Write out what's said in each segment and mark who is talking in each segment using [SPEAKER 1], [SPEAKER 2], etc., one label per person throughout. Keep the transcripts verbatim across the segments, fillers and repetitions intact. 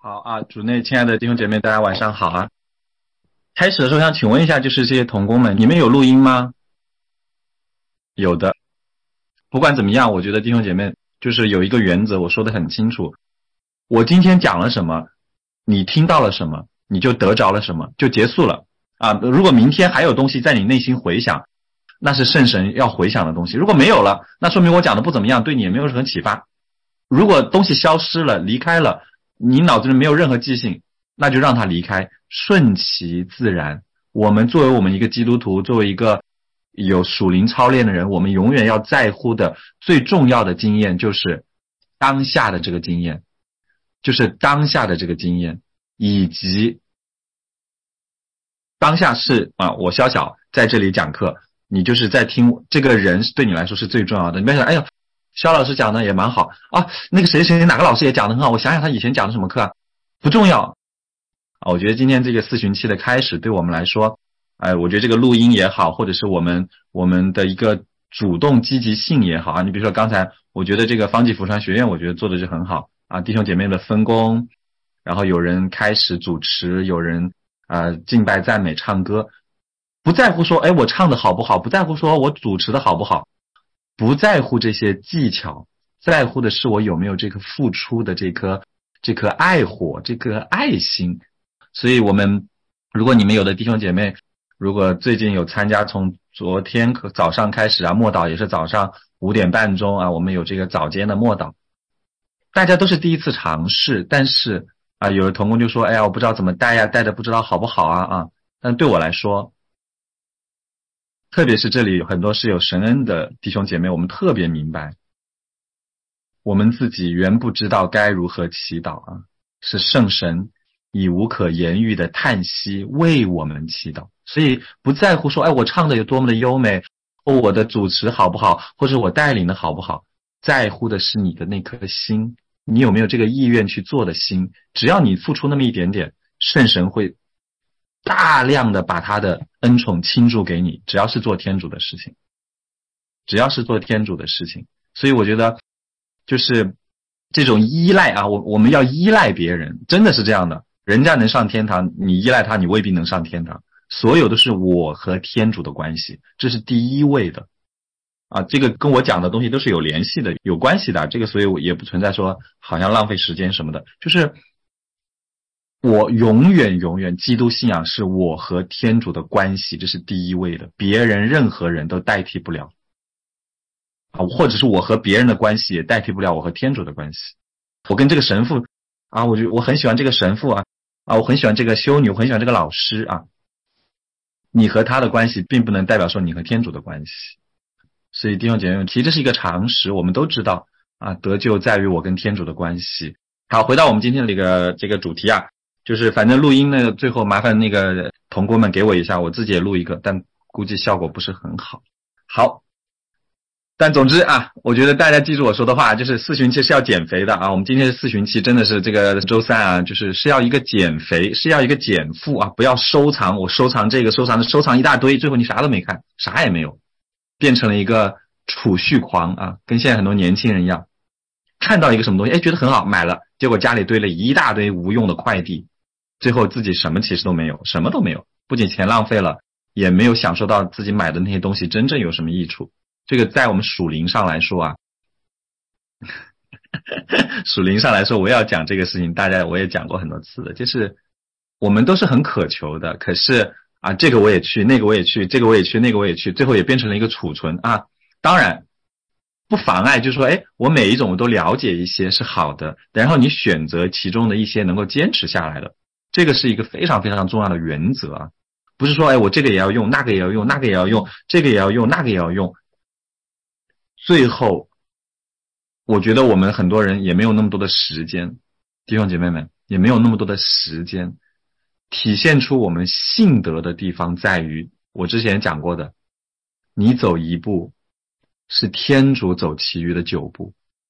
[SPEAKER 1] 好啊，主内亲爱的弟兄姐妹，大家晚上好啊！开始的时候想请问一下，就是这些同工们，你们有录音吗？有的。不管怎么样，我觉得弟兄姐妹就是有一个原则，我说得很清楚。我今天讲了什么，你听到了什么，你就得着了什么，就结束了啊！如果明天还有东西在你内心回响，那是圣神要回响的东西。如果没有了，那说明我讲的不怎么样，对你也没有任何启发。如果东西消失了，离开了，你脑子里没有任何记性，那就让它离开，顺其自然。我们作为我们一个基督徒，作为一个有属灵操练的人，我们永远要在乎的最重要的经验就是当下的这个经验，就是当下的这个经验，以及当下是啊，我小小在这里讲课，你就是在听这个人对你来说是最重要的。你不要想，哎呦，肖老师讲的也蛮好啊，那个谁谁哪个老师也讲的很好，我想想他以前讲的什么课啊，不重要啊。我觉得今天这个四旬期的开始对我们来说，哎，我觉得这个录音也好，或者是我们我们的一个主动积极性也好啊。你比如说刚才我觉得这个方济福传学院我觉得做的是很好啊，弟兄姐妹的分工，然后有人开始主持，有人呃敬拜赞美唱歌，不在乎说哎我唱的好不好，不在乎说我主持的好不好，不在乎这些技巧，在乎的是我有没有这颗付出的这颗这颗爱火，这颗爱心。所以我们如果你们有的弟兄姐妹，如果最近有参加从昨天早上开始啊，默祷也是早上五点半钟啊，我们有这个早间的默祷，大家都是第一次尝试，但是啊，有的同工就说，哎呀，我不知道怎么带呀，带的不知道好不好啊啊。但对我来说，特别是这里有很多是有神恩的弟兄姐妹，我们特别明白，我们自己原不知道该如何祈祷啊，是圣神以无可言喻的叹息为我们祈祷。所以不在乎说，哎，我唱的有多么的优美，或我的主持好不好，或者我带领的好不好，在乎的是你的那颗心，你有没有这个意愿去做的心。只要你付出那么一点点，圣神会大量的把他的恩宠倾注给你，只要是做天主的事情，只要是做天主的事情。所以我觉得就是这种依赖啊，我我们要依赖别人，真的是这样的。人家能上天堂，你依赖他，你未必能上天堂。所有都是我和天主的关系，这是第一位的啊。这个跟我讲的东西都是有联系的，有关系的。这个所以我也不存在说好像浪费时间什么的，就是我永远永远基督信仰是我和天主的关系，这是第一位的，别人任何人都代替不了啊，或者是我和别人的关系也代替不了我和天主的关系。我跟这个神父啊，我就我很喜欢这个神父啊啊，我很喜欢这个修女，我很喜欢这个老师啊。你和他的关系并不能代表说你和天主的关系。所以弟兄姐妹们，其实这是一个常识，我们都知道啊，得救在于我跟天主的关系。好，回到我们今天的这个这个主题啊，就是反正录音呢，最后麻烦那个同工们给我一下，我自己也录一个，但估计效果不是很好。好，但总之啊，我觉得大家记住我说的话，就是四旬期是要减肥的啊。我们今天是四旬期，真的是这个周三啊，就是是要一个减肥，是要一个减负啊，不要收藏，我收藏这个收藏的收藏一大堆，最后你啥都没看，啥也没有，变成了一个储蓄狂啊，跟现在很多年轻人一样，看到一个什么东西，哎，觉得很好，买了，结果家里堆了一大堆无用的快递，最后自己什么其实都没有，什么都没有，不仅钱浪费了，也没有享受到自己买的那些东西真正有什么益处。这个在我们属灵上来说啊，属灵上来说，我也要讲这个事情，大家我也讲过很多次的，就是我们都是很渴求的，可是啊，这个我也去，那个我也去，这个我也去，那个我也去，最后也变成了一个储存啊。当然不妨碍，就是说，哎，我每一种我都了解一些是好的，然后你选择其中的一些能够坚持下来的，这个是一个非常非常重要的原则啊。不是说，哎，我这个也要用，那个也要用，那个也要用，这个也要用，那个也要用。最后我觉得我们很多人也没有那么多的时间，弟兄姐妹们也没有那么多的时间，体现出我们信德的地方在于，我之前讲过的，你走一步是天主走其余的九步。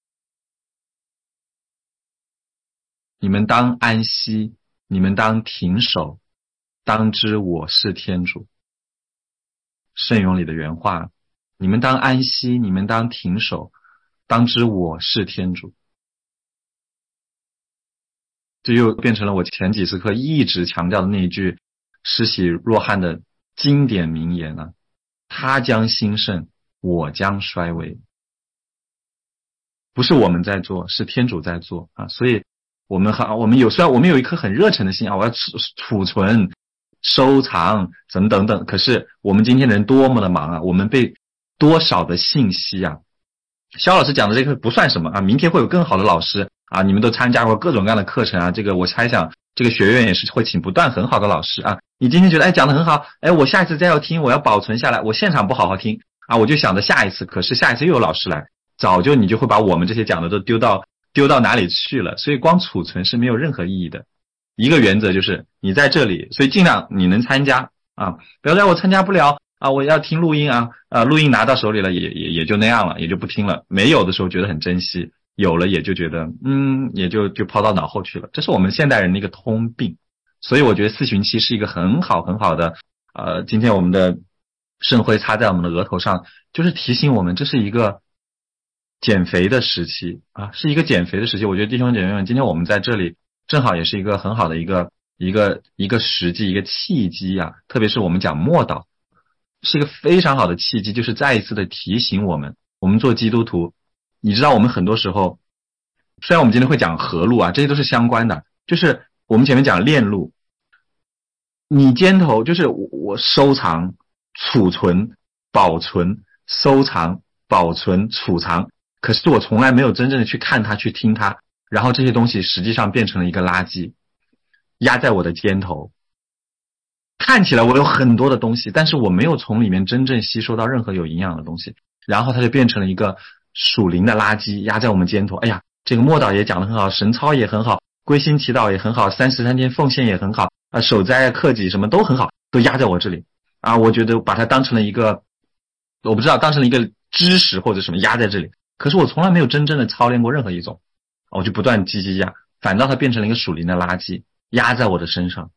[SPEAKER 1] 你们当安息，你们当停手，当知我是天主。圣咏里的原话，你们当安息，你们当停手，当知我是天主。 这又变成了我前几次课一直强调的那一句施洗若翰的经典名言啊，他将兴盛，我将衰微。不是我们在做，是天主在做啊！所以我们还我们有虽然我们有一颗很热忱的心啊，我要储储存、收藏等等等，可是我们今天人多么的忙啊！我们被多少的信息啊！肖老师讲的这个不算什么啊，明天会有更好的老师啊，你们都参加过各种各样的课程啊，这个我猜想这个学院也是会请不断很好的老师啊。你今天觉得哎讲得很好，哎我下一次再要听，我要保存下来，我现场不好好听啊，我就想着下一次，可是下一次又有老师来。早就你就会把我们这些讲的都丢到丢到哪里去了，所以光储存是没有任何意义的。一个原则就是你在这里，所以尽量你能参加啊，不要说我参加不了啊，我要听录音啊，啊录音拿到手里了也也也就那样了，也就不听了。没有的时候觉得很珍惜，有了也就觉得嗯也就就抛到脑后去了。这是我们现代人的一个通病。所以我觉得四旬期是一个很好很好的呃今天我们的圣灰擦在我们的额头上，就是提醒我们这是一个减肥的时期啊，是一个减肥的时期。我觉得弟兄姐妹们，今天我们在这里正好也是一个很好的一个一个一个时机，一个契机啊。特别是我们讲默祷，是一个非常好的契机，就是再一次的提醒我们，我们做基督徒，你知道我们很多时候，虽然我们今天会讲合路啊，这些都是相关的，就是我们前面讲链路，你肩头就是我收藏、储存、保存、收藏、保存、储藏。可是我从来没有真正的去看它，去听它，然后这些东西实际上变成了一个垃圾，压在我的肩头。看起来我有很多的东西，但是我没有从里面真正吸收到任何有营养的东西，然后它就变成了一个属灵的垃圾，压在我们肩头。哎呀，这个默祷也讲得很好，神操也很好，归心祈祷也很好，三十三天奉献也很好啊，守斋克己什么都很好，都压在我这里啊。我觉得把它当成了一个，我不知道当成了一个知识或者什么压在这里。可是我从来没有真正的操练过任何一种，我就不断积积压，反倒它变成了一个属灵的垃圾，压在我的身上。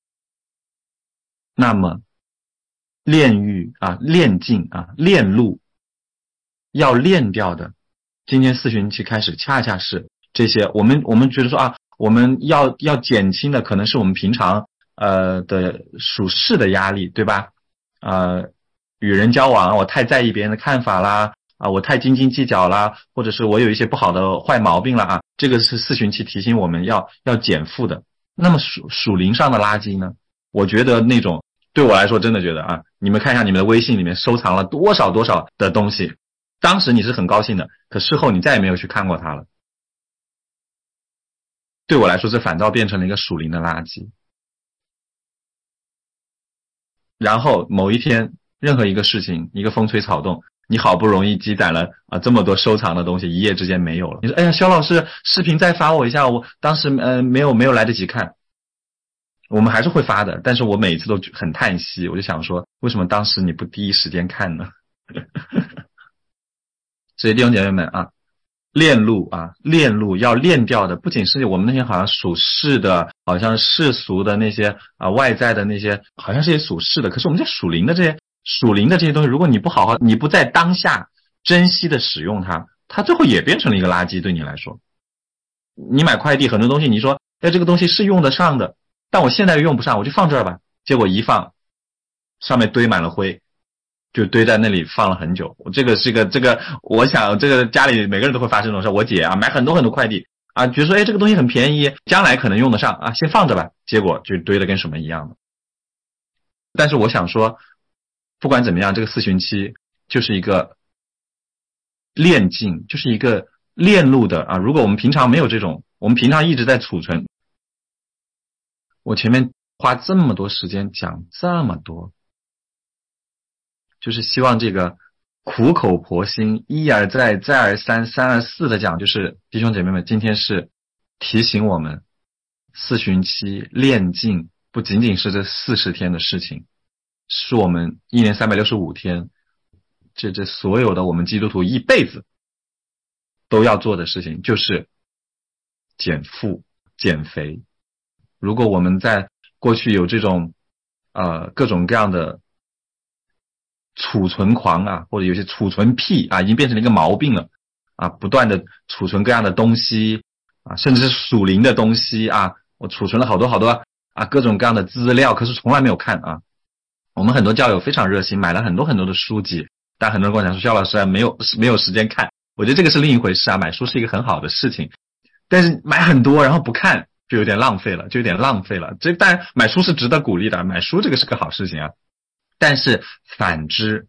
[SPEAKER 1] 那么炼狱啊，炼净啊，炼路要炼掉的，今天四旬期开始恰恰是这些。我们我们觉得说啊，我们要要减轻的可能是我们平常呃的属世的压力，对吧？呃，与人交往，我太在意别人的看法啦。啊，我太斤斤计较啦，或者是我有一些不好的坏毛病啦啊，这个是四旬期提醒我们要要减负的。那么属属灵上的垃圾呢？我觉得那种对我来说真的觉得啊，你们看一下你们的微信里面收藏了多少多少的东西，当时你是很高兴的，可事后你再也没有去看过它了。对我来说，这反倒变成了一个属灵的垃圾。然后某一天，任何一个事情，一个风吹草动，你好不容易积攒了啊这么多收藏的东西，一夜之间没有了。你说，哎呀，肖老师，视频再发我一下，我当时呃没有没有来得及看。我们还是会发的，但是我每一次都很叹息，我就想说，为什么当时你不第一时间看呢？所以弟兄姐妹们啊，炼路啊，炼路要炼掉的，不仅是我们那些好像属世的，好像世俗的那些啊外在的那些，好像是些属世的，可是我们这属灵的这些。属灵的这些东西，如果你不好好，你不在当下珍惜的使用它，它最后也变成了一个垃圾。对你来说，你买快递很多东西，你说，哎，这个东西是用得上的，但我现在又用不上，我就放这儿吧。结果一放，上面堆满了灰，就堆在那里放了很久。这个是一个，这个我想，这个家里每个人都会发生这种事。我姐啊，买很多很多快递啊，觉得说，哎，这个东西很便宜，将来可能用得上啊，先放着吧。结果就堆得跟什么一样的。但是我想说，不管怎么样，这个四旬期就是一个炼净，就是一个炼路的啊。如果我们平常没有这种，我们平常一直在储存，我前面花这么多时间讲这么多，就是希望这个苦口婆心，一而再，再而三，三而四的讲，就是弟兄姐妹们，今天是提醒我们，四旬期炼净不仅仅是这四十天的事情。是我们一年三百六十五天，这这所有的我们基督徒一辈子都要做的事情，就是减负、减肥。如果我们在过去有这种呃各种各样的储存狂啊，或者有些储存癖啊，已经变成了一个毛病了啊，不断的储存各样的东西啊，甚至是属灵的东西啊我储存了好多好多啊各种各样的资料，可是从来没有看啊。我们很多教友非常热心，买了很多很多的书籍，但很多人跟我讲说，肖老师啊，没有没有时间看。我觉得这个是另一回事啊，买书是一个很好的事情，但是买很多然后不看就有点浪费了，就有点浪费了。这当然买书是值得鼓励的，买书这个是个好事情啊。但是反之，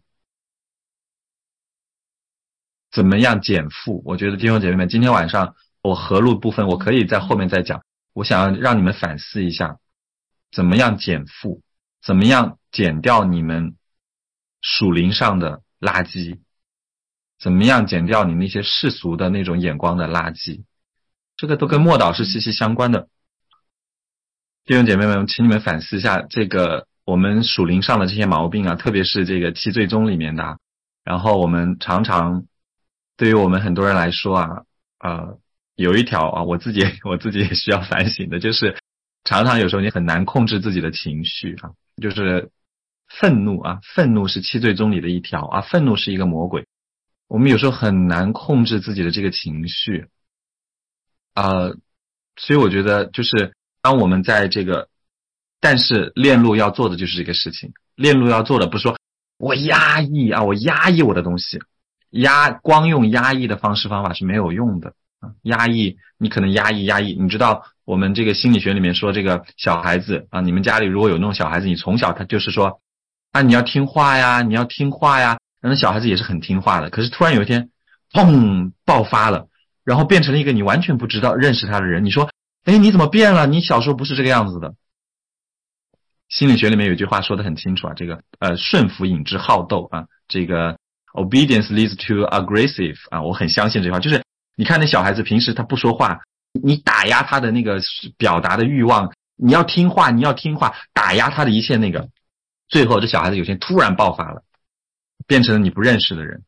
[SPEAKER 1] 怎么样减负？我觉得弟兄姐妹们，今天晚上我合录部分我可以在后面再讲，我想要让你们反思一下，怎么样减负，怎么样减掉你们属灵上的垃圾，怎么样减掉你那些世俗的那种眼光的垃圾，这个都跟默祷是息息相关的。弟兄姐妹们，请你们反思一下这个我们属灵上的这些毛病啊，特别是这个七罪宗里面的。然后我们常常对于我们很多人来说啊，呃，有一条啊，我自己我自己也需要反省的，就是常常有时候你很难控制自己的情绪啊，就是愤怒啊，愤怒是七罪宗里的一条啊，愤怒是一个魔鬼。我们有时候很难控制自己的这个情绪，呃，所以我觉得就是当我们在这个，但是链路要做的就是这个事情，链路要做的不是说我压抑啊，我压抑我的东西，压光用压抑的方式方法是没有用的啊，压抑你可能压抑压抑，你知道我们这个心理学里面说这个小孩子啊，你们家里如果有那种小孩子，你从小他就是说啊你要听话呀，你要听话呀。那小孩子也是很听话的，可是突然有一天砰爆发了，然后变成了一个你完全不知道认识他的人，你说诶你怎么变了，你小时候不是这个样子的。心理学里面有一句话说得很清楚啊，这个呃顺服引致好斗啊，这个 obedience leads to aggressive 啊，我很相信这句话，就是你看那小孩子平时他不说话，你打压他的那个表达的欲望，你要听话你要听话，打压他的一切那个，最后这小孩子有一天突然爆发了，变成了你不认识的人。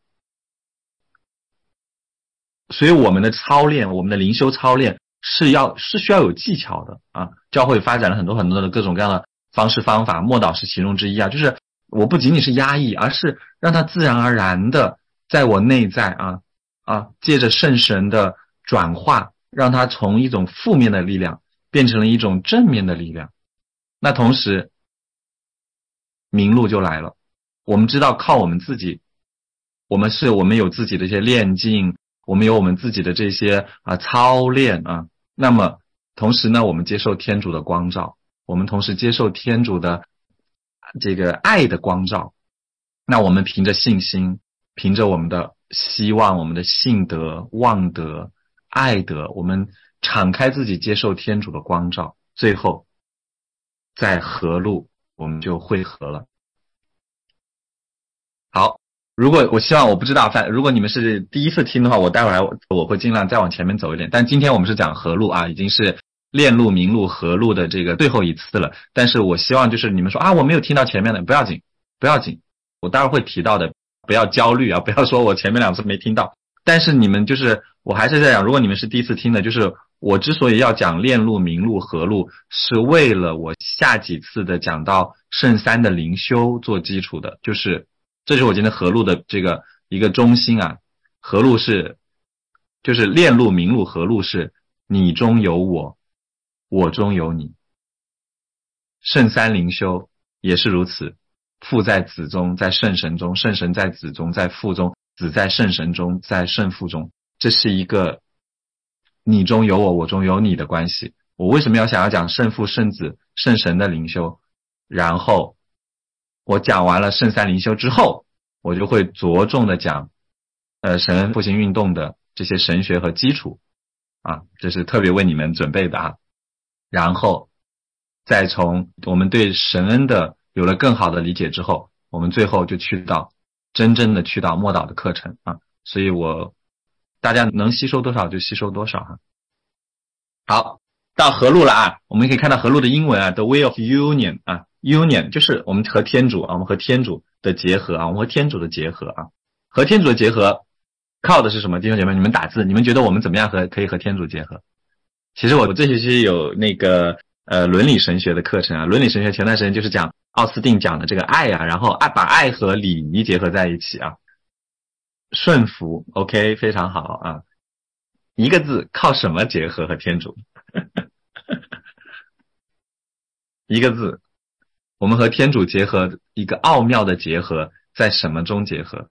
[SPEAKER 1] 所以我们的操练，我们的灵修操练是要是需要有技巧的啊。教会发展了很多很多的各种各样的方式方法，默祷是其中之一啊。就是我不仅仅是压抑，而是让它自然而然的在我内在啊啊，借着圣神的转化，让它从一种负面的力量变成了一种正面的力量。那同时明路就来了。我们知道靠我们自己，我们是我们有自己的一些练境，我们有我们自己的这些啊操练啊。那么同时呢，我们接受天主的光照，我们同时接受天主的这个爱的光照。那我们凭着信心，凭着我们的希望，我们的信德、望德、爱德，我们敞开自己接受天主的光照，最后在合路我们就会合了。好，如果我希望我不知道，反如果你们是第一次听的话，我待会儿我会尽量再往前面走一点。但今天我们是讲合路啊，已经是链路、明路、合路的这个最后一次了。但是我希望就是你们说啊，我没有听到前面的，不要紧，不要紧，我待会儿会提到的，不要焦虑啊，不要说我前面两次没听到。但是你们就是我还是在讲，如果你们是第一次听的，就是我之所以要讲链路、明路、合路，是为了我下几次的讲到圣三的灵修做基础的，就是。这是我今天合路的这个一个中心啊，合路是就是链路、明路、合路是你中有我，我中有你。圣三灵修也是如此，父在子中，在圣神中，圣神在子中，在父中，子在圣神中，在圣父中。这是一个你中有我，我中有你的关系。我为什么要想要讲圣父、圣子、圣神的灵修？然后我讲完了圣三灵修之后，我就会着重的讲呃神恩复兴运动的这些神学和基础啊，这是特别为你们准备的啊。然后再从我们对神恩的有了更好的理解之后，我们最后就去到真正的去到默祷的课程啊。所以我大家能吸收多少就吸收多少哈。好，到合路了啊，我们可以看到合路的英文啊 ，the way of union 啊。union 就是我们和天主啊，我们和天主的结合啊，我们和天主的结合啊，和天主的结合靠的是什么？弟兄姐妹，你们打字，你们觉得我们怎么样和可以和天主结合？其实我这学期有那个呃伦理神学的课程啊，伦理神学前段时间就是讲奥斯定讲的这个爱啊，然后爱把爱和礼仪结合在一起啊，顺服 ，OK， 非常好啊，一个字靠什么结合和天主？ 一个字。我们和天主结合，一个奥妙的结合，在什么中结合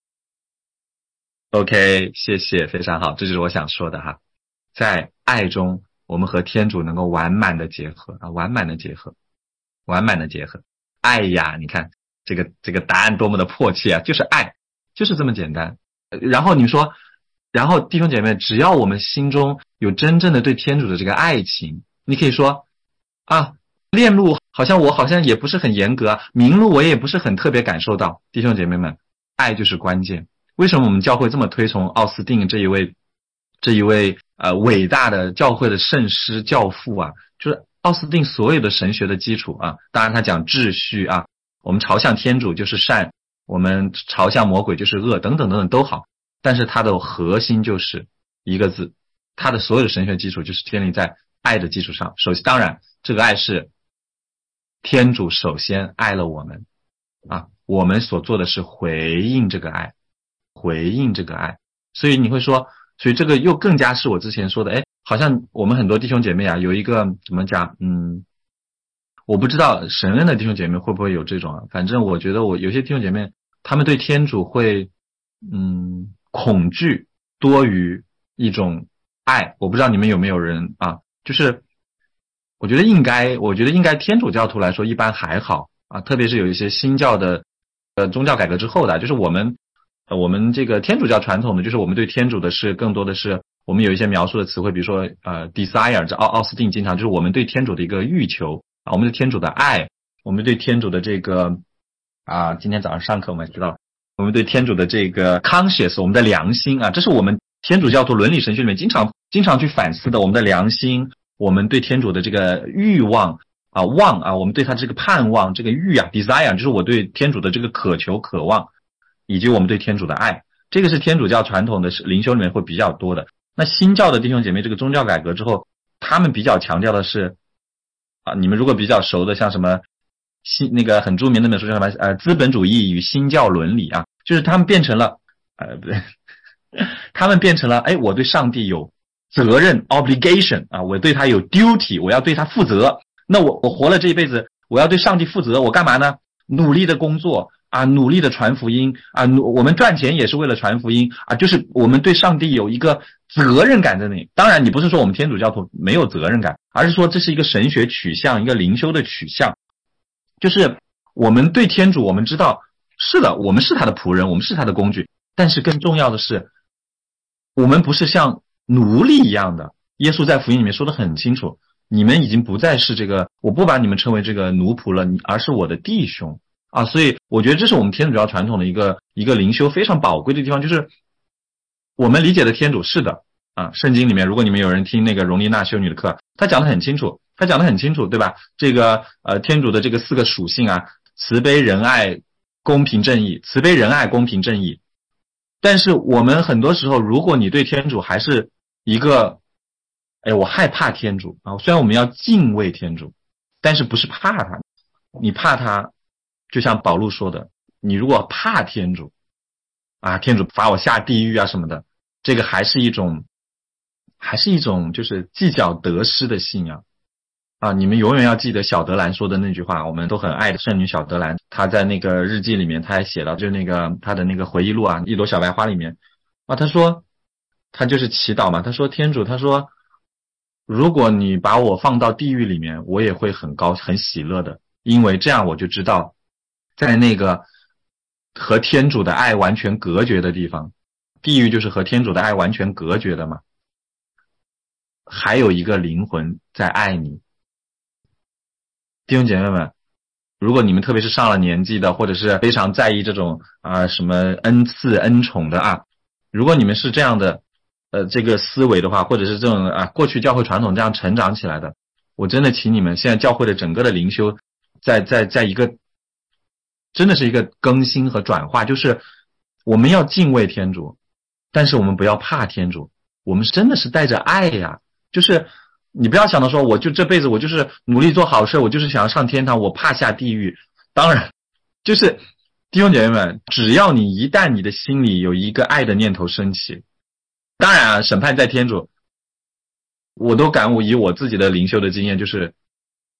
[SPEAKER 1] ？OK， 谢谢，非常好，这就是我想说的哈，在爱中，我们和天主能够完满的结合啊，完满的结合，完满的结合。爱呀，你看这个这个答案多么的迫切啊，就是爱，就是这么简单。然后你说，然后弟兄姐妹，只要我们心中有真正的对天主的这个爱情，你可以说啊，链路好像我好像也不是很严格啊，明路我也不是很特别感受到。弟兄姐妹们，爱就是关键。为什么我们教会这么推崇奥斯定这一位这一位呃伟大的教会的圣师教父啊？就是奥斯定所有的神学的基础啊，当然他讲秩序啊，我们朝向天主就是善，我们朝向魔鬼就是恶，等等等等都好，但是它的核心就是一个字，它的所有的神学基础就是建立在爱的基础上。首先，当然这个爱是天主首先爱了我们啊，我们所做的是回应这个爱，回应这个爱。所以你会说，所以这个又更加是我之前说的，哎，好像我们很多弟兄姐妹啊，有一个怎么讲，嗯，我不知道神恩的弟兄姐妹会不会有这种啊，反正我觉得我有些弟兄姐妹，他们对天主会嗯恐惧多于一种爱。我不知道你们有没有人啊，就是我觉得应该，我觉得应该天主教徒来说一般还好啊，特别是有一些新教的呃宗教改革之后的，就是我们呃我们这个天主教传统的，就是我们对天主的是更多的是我们有一些描述的词汇，比如说呃 desire， 这奥奥斯定经常就是我们对天主的一个欲求啊，我们对天主的爱，我们对天主的这个啊，今天早上上课我们知道，我们对天主的这个 conscious， 我们的良心啊，这是我们天主教徒伦理神学里面经常经常去反思的，我们的良心，我们对天主的这个欲望啊望啊，我们对他这个盼望，这个欲啊 desire， 就是我对天主的这个渴求渴望，以及我们对天主的爱，这个是天主教传统的灵修里面会比较多的。那新教的弟兄姐妹，这个宗教改革之后，他们比较强调的是啊，你们如果比较熟的，像什么新那个很著名的那本书叫什么呃资本主义与新教伦理啊，就是他们变成了呃不对，他们变成了哎我对上帝有责任 obligation 啊，我对他有 duty， 我要对他负责。那我我活了这一辈子，我要对上帝负责，我干嘛呢？努力的工作啊，努力的传福音啊，努我们赚钱也是为了传福音啊，就是我们对上帝有一个责任感在那里。当然你不是说我们天主教徒没有责任感，而是说这是一个神学取向，一个灵修的取向，就是我们对天主我们知道是的，我们是他的仆人，我们是他的工具，但是更重要的是我们不是像奴隶一样的。耶稣在福音里面说得很清楚，你们已经不再是这个，我不把你们称为这个奴仆了，而是我的弟兄啊。所以我觉得这是我们天主教传统的一个一个灵修非常宝贵的地方，就是我们理解的天主是的啊，圣经里面如果你们有人听那个荣丽娜修女的课，她讲得很清楚，她讲得很清楚，对吧？这个呃天主的这个四个属性啊，慈悲仁爱公平正义，慈悲仁爱公平正义。但是我们很多时候，如果你对天主还是一个哎我害怕天主啊，虽然我们要敬畏天主，但是不是怕他，你怕他就像保禄说的，你如果怕天主啊，天主罚我下地狱啊什么的，这个还是一种还是一种就是计较得失的信仰啊。你们永远要记得小德兰说的那句话，我们都很爱的圣女小德兰，她在那个日记里面她还写到，就那个她的那个回忆录啊，一朵小白花里面啊，她说她就是祈祷嘛，她说天主，她说如果你把我放到地狱里面，我也会很高很喜乐的，因为这样我就知道在那个和天主的爱完全隔绝的地方，地狱就是和天主的爱完全隔绝的嘛，还有一个灵魂在爱你。弟兄姐妹们，如果你们特别是上了年纪的，或者是非常在意这种啊、呃、什么恩赐恩宠的啊，如果你们是这样的呃这个思维的话，或者是这种啊过去教会传统这样成长起来的，我真的请你们现在教会的整个的灵修在在在一个真的是一个更新和转化，就是我们要敬畏天主，但是我们不要怕天主，我们真的是带着爱呀，就是你不要想到说我就这辈子我就是努力做好事，我就是想要上天堂，我怕下地狱。当然就是弟兄姐妹们，只要你一旦你的心里有一个爱的念头升起，当然啊审判在天主，我都感悟以我自己的灵修的经验，就是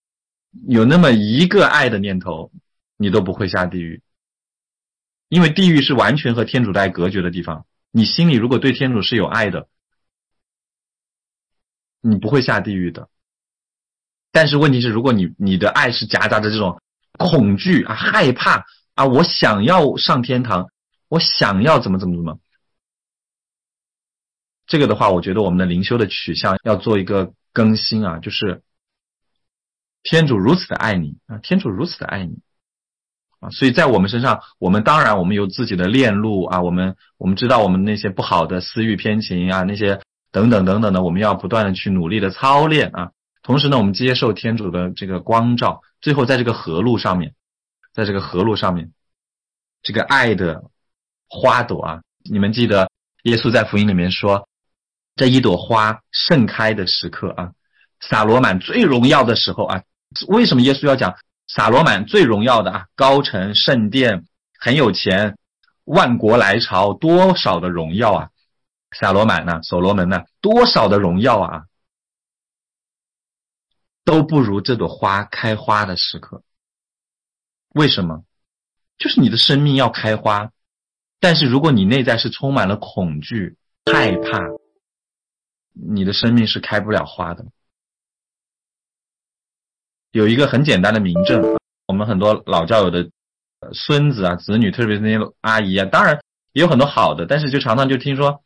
[SPEAKER 1] 有那么一个爱的念头，你都不会下地狱。因为地狱是完全和天主的爱隔绝的地方，你心里如果对天主是有爱的，你不会下地狱的。但是问题是，如果你你的爱是夹杂着这种恐惧啊、害怕啊，我想要上天堂，我想要怎么怎么怎么，这个的话，我觉得我们的灵修的取向要做一个更新啊，就是天主如此的爱你啊，天主如此的爱你啊，所以在我们身上，我们当然我们有自己的链路啊，我们我们知道我们那些不好的私欲偏情啊，那些等等等等的，我们要不断的去努力的操练啊。同时呢，我们接受天主的这个光照，最后在这个河路上面，在这个河路上面，这个爱的花朵啊，你们记得耶稣在福音里面说，这一朵花盛开的时刻啊，撒罗满最荣耀的时候啊，为什么耶稣要讲撒罗满最荣耀的啊？高城圣殿，很有钱，万国来朝，多少的荣耀啊！撒罗满呢，所罗门呢，多少的荣耀啊！都不如这朵花开花的时刻。为什么？就是你的生命要开花，但是如果你内在是充满了恐惧、害怕，你的生命是开不了花的。有一个很简单的明证，我们很多老教友的孙子啊、子女，特别是那些阿姨啊，当然也有很多好的，但是就常常就听说，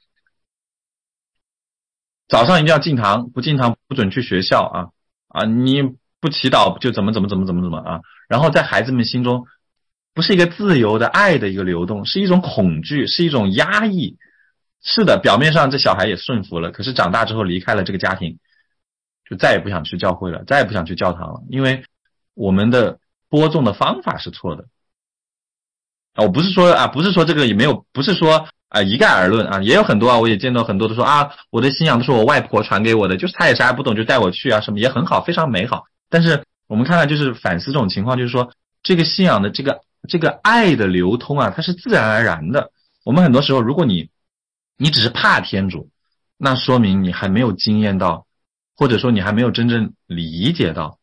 [SPEAKER 1] 早上一定要进堂，不进堂不准去学校啊啊！你不祈祷就怎么怎么怎么怎么怎么啊！然后在孩子们心中，不是一个自由的爱的一个流动，是一种恐惧，是一种压抑。是的，表面上这小孩也顺服了，可是长大之后离开了这个家庭，就再也不想去教会了，再也不想去教堂了，因为我们的播种的方法是错的。啊，我不是说啊，不是说这个也没有，不是说啊一概而论啊，也有很多啊，我也见到很多都说啊，我的信仰都是我外婆传给我的，就是她也啥也不懂就带我去啊，什么也很好，非常美好。但是我们看看就是反思这种情况，就是说这个信仰的这个这个爱的流通啊，它是自然而然的。我们很多时候，如果你你只是怕天主，那说明你还没有经验到，或者说你还没有真正理解到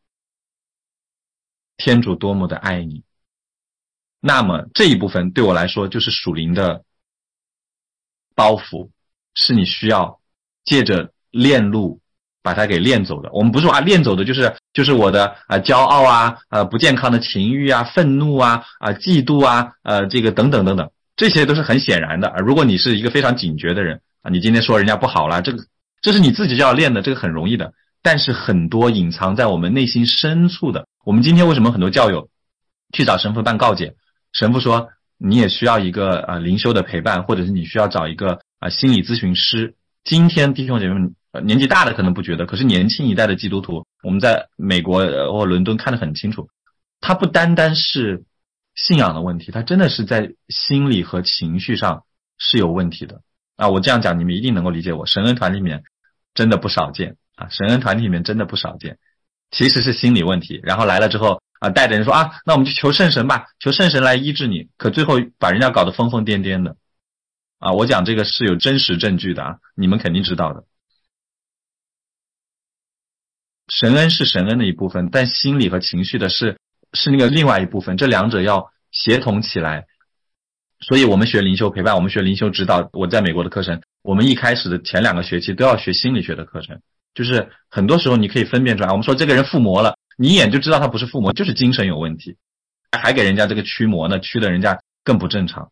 [SPEAKER 1] 天主多么的爱你。那么这一部分对我来说就是属灵的包袱，是你需要借着练路把它给练走的。我们不是说啊练走的就是就是我的啊骄傲啊呃不健康的情欲啊愤怒啊啊嫉妒啊呃这个等等等等，这些都是很显然的。如果你是一个非常警觉的人啊，你今天说人家不好了，这个这是你自己就要练的，这个很容易的。但是很多隐藏在我们内心深处的，我们今天为什么很多教友去找神父办告解？神父说你也需要一个啊、呃、灵修的陪伴，或者是你需要找一个啊、呃、心理咨询师。今天弟兄姐妹们、呃、年纪大的可能不觉得，可是年轻一代的基督徒，我们在美国、呃、或伦敦看得很清楚，他不单单是信仰的问题，他真的是在心理和情绪上是有问题的啊！我这样讲你们一定能够理解我。神恩团里面真的不少见啊，神恩团里面真的不少见，其实是心理问题，然后来了之后啊，带着人说啊，那我们就求圣神吧，求圣神来医治你，可最后把人家搞得疯疯癫癫的啊！我讲这个是有真实证据的啊，你们肯定知道的。神恩是神恩的一部分，但心理和情绪的是是那个另外一部分，这两者要协同起来。所以我们学灵修陪伴，我们学灵修指导，我在美国的课程，我们一开始的前两个学期都要学心理学的课程，就是很多时候你可以分辨出来，我们说这个人附魔了，你一眼就知道他不是附魔，就是精神有问题，还给人家这个驱魔呢，驱的人家更不正常。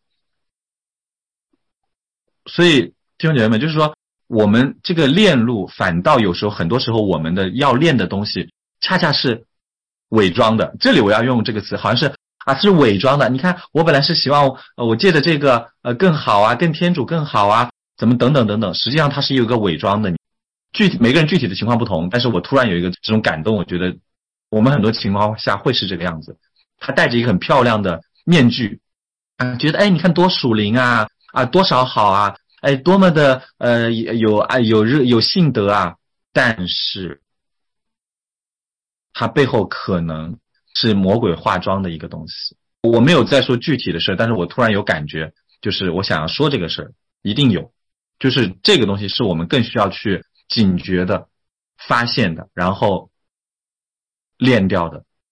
[SPEAKER 1] 所以弟兄姐妹们，就是说我们这个练路反倒有时候很多时候我们的要练的东西恰恰是伪装的，这里我要用这个词好像是啊是伪装的。你看我本来是希望呃我借着这个呃更好啊，更天主更好啊，怎么等等等等，实际上它是有一个伪装的。具体每个人具体的情况不同，但是我突然有一个这种感动，我觉得我们很多情况下会是这个样子，他戴着一个很漂亮的面具啊，觉得哎你看多属灵啊啊多少好啊，哎多么的呃有啊有热有信德啊，但是它背后可能是魔鬼化妆的一个东西。我没有在说具体的事，但是我突然有感觉，就是我想要说这个事儿一定有，就是这个东西是我们更需要去警觉的、发现的，然后练掉的。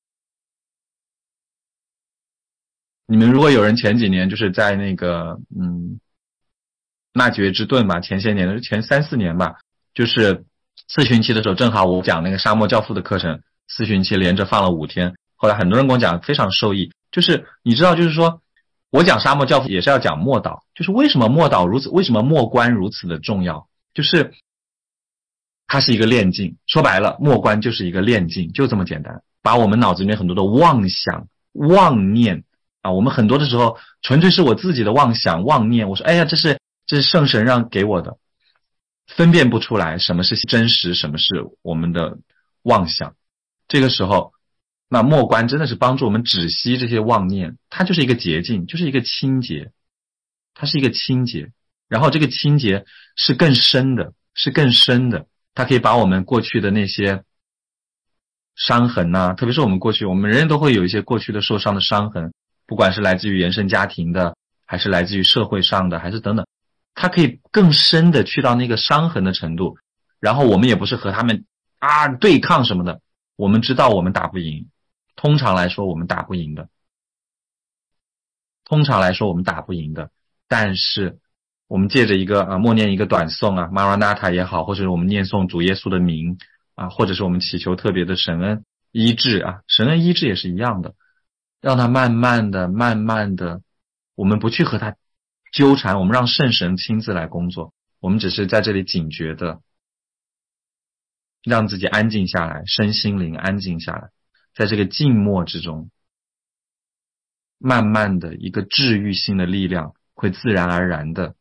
[SPEAKER 1] 你们如果有人前几年就是在那个嗯纳爵之盾吧，前些年前三四年吧，就是四旬期的时候，正好我讲那个沙漠教父的课程，四旬期连着放了五天，后来很多人跟我讲非常受益。就是你知道，就是说我讲沙漠教父也是要讲默祷，就是为什么默祷如此，为什么默观如此的重要，就是它是一个练境，说白了默观就是一个练境，就这么简单，把我们脑子里面很多的妄想妄念啊，我们很多的时候纯粹是我自己的妄想妄念，我说哎呀这是这是圣神让给我的，分辨不出来什么是真实，什么是我们的妄想。这个时候那默观真的是帮助我们止息这些妄念，它就是一个捷径，就是一个清洁，它是一个清洁，然后这个清洁是更深的，是更深的，它可以把我们过去的那些伤痕呐、啊，特别是我们过去，我们人人都会有一些过去的受伤的伤痕，不管是来自于原生家庭的，还是来自于社会上的，还是等等，它可以更深的去到那个伤痕的程度，然后我们也不是和他们啊对抗什么的，我们知道我们打不赢，通常来说我们打不赢的，通常来说我们打不赢的，但是我们借着一个啊默念一个短颂啊 Maranatha 也好，或者是我们念诵主耶稣的名啊，或者是我们祈求特别的神恩医治啊，神恩医治也是一样的，让他慢慢的慢慢的，我们不去和他纠缠，我们让圣神亲自来工作，我们只是在这里警觉的让自己安静下来，身心灵安静下来，在这个静默之中，慢慢的一个治愈性的力量会自然而然的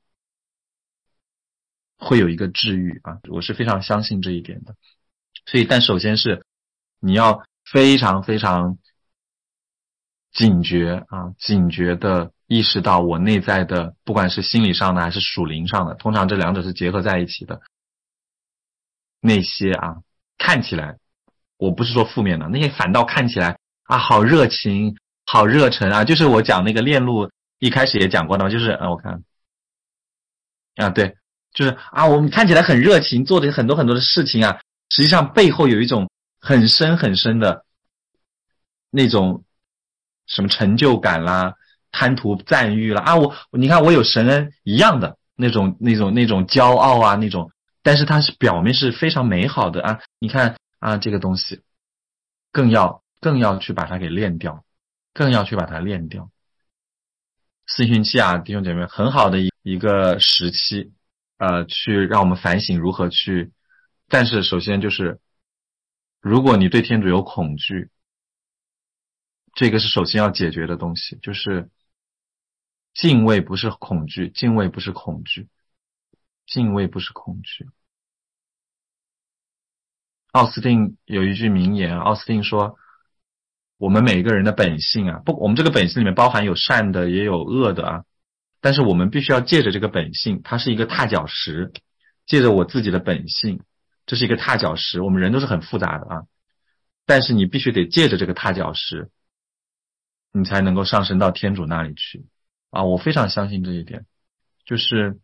[SPEAKER 1] 会有一个治愈啊，我是非常相信这一点的。所以但首先是你要非常非常警觉啊，警觉的意识到我内在的，不管是心理上的还是属灵上的，通常这两者是结合在一起的，那些啊看起来，我不是说负面的，那些反倒看起来啊好热情好热忱啊，就是我讲那个链路一开始也讲过的，就是啊我看啊对，就是啊我们看起来很热情，做的很多很多的事情啊，实际上背后有一种很深很深的那种什么成就感啦，贪图赞誉啦啊，我你看我有神恩一样的那种那种那种骄傲啊那种，但是它是表面是非常美好的啊，你看啊这个东西更要更要去把它给练掉，更要去把它练掉。四旬期啊，弟兄姐妹，很好的一个时期，呃，去让我们反省如何去。但是首先就是，如果你对天主有恐惧，这个是首先要解决的东西，就是敬畏不是恐惧，敬畏不是恐惧，敬畏不是恐惧。奥斯汀有一句名言，奥斯汀说，我们每个人的本性啊，不，我们这个本性里面包含有善的也有恶的啊，但是我们必须要借着这个本性，它是一个踏脚石，借着我自己的本性，这是一个踏脚石，我们人都是很复杂的啊，但是你必须得借着这个踏脚石，你才能够上升到天主那里去啊！我非常相信这一点，就是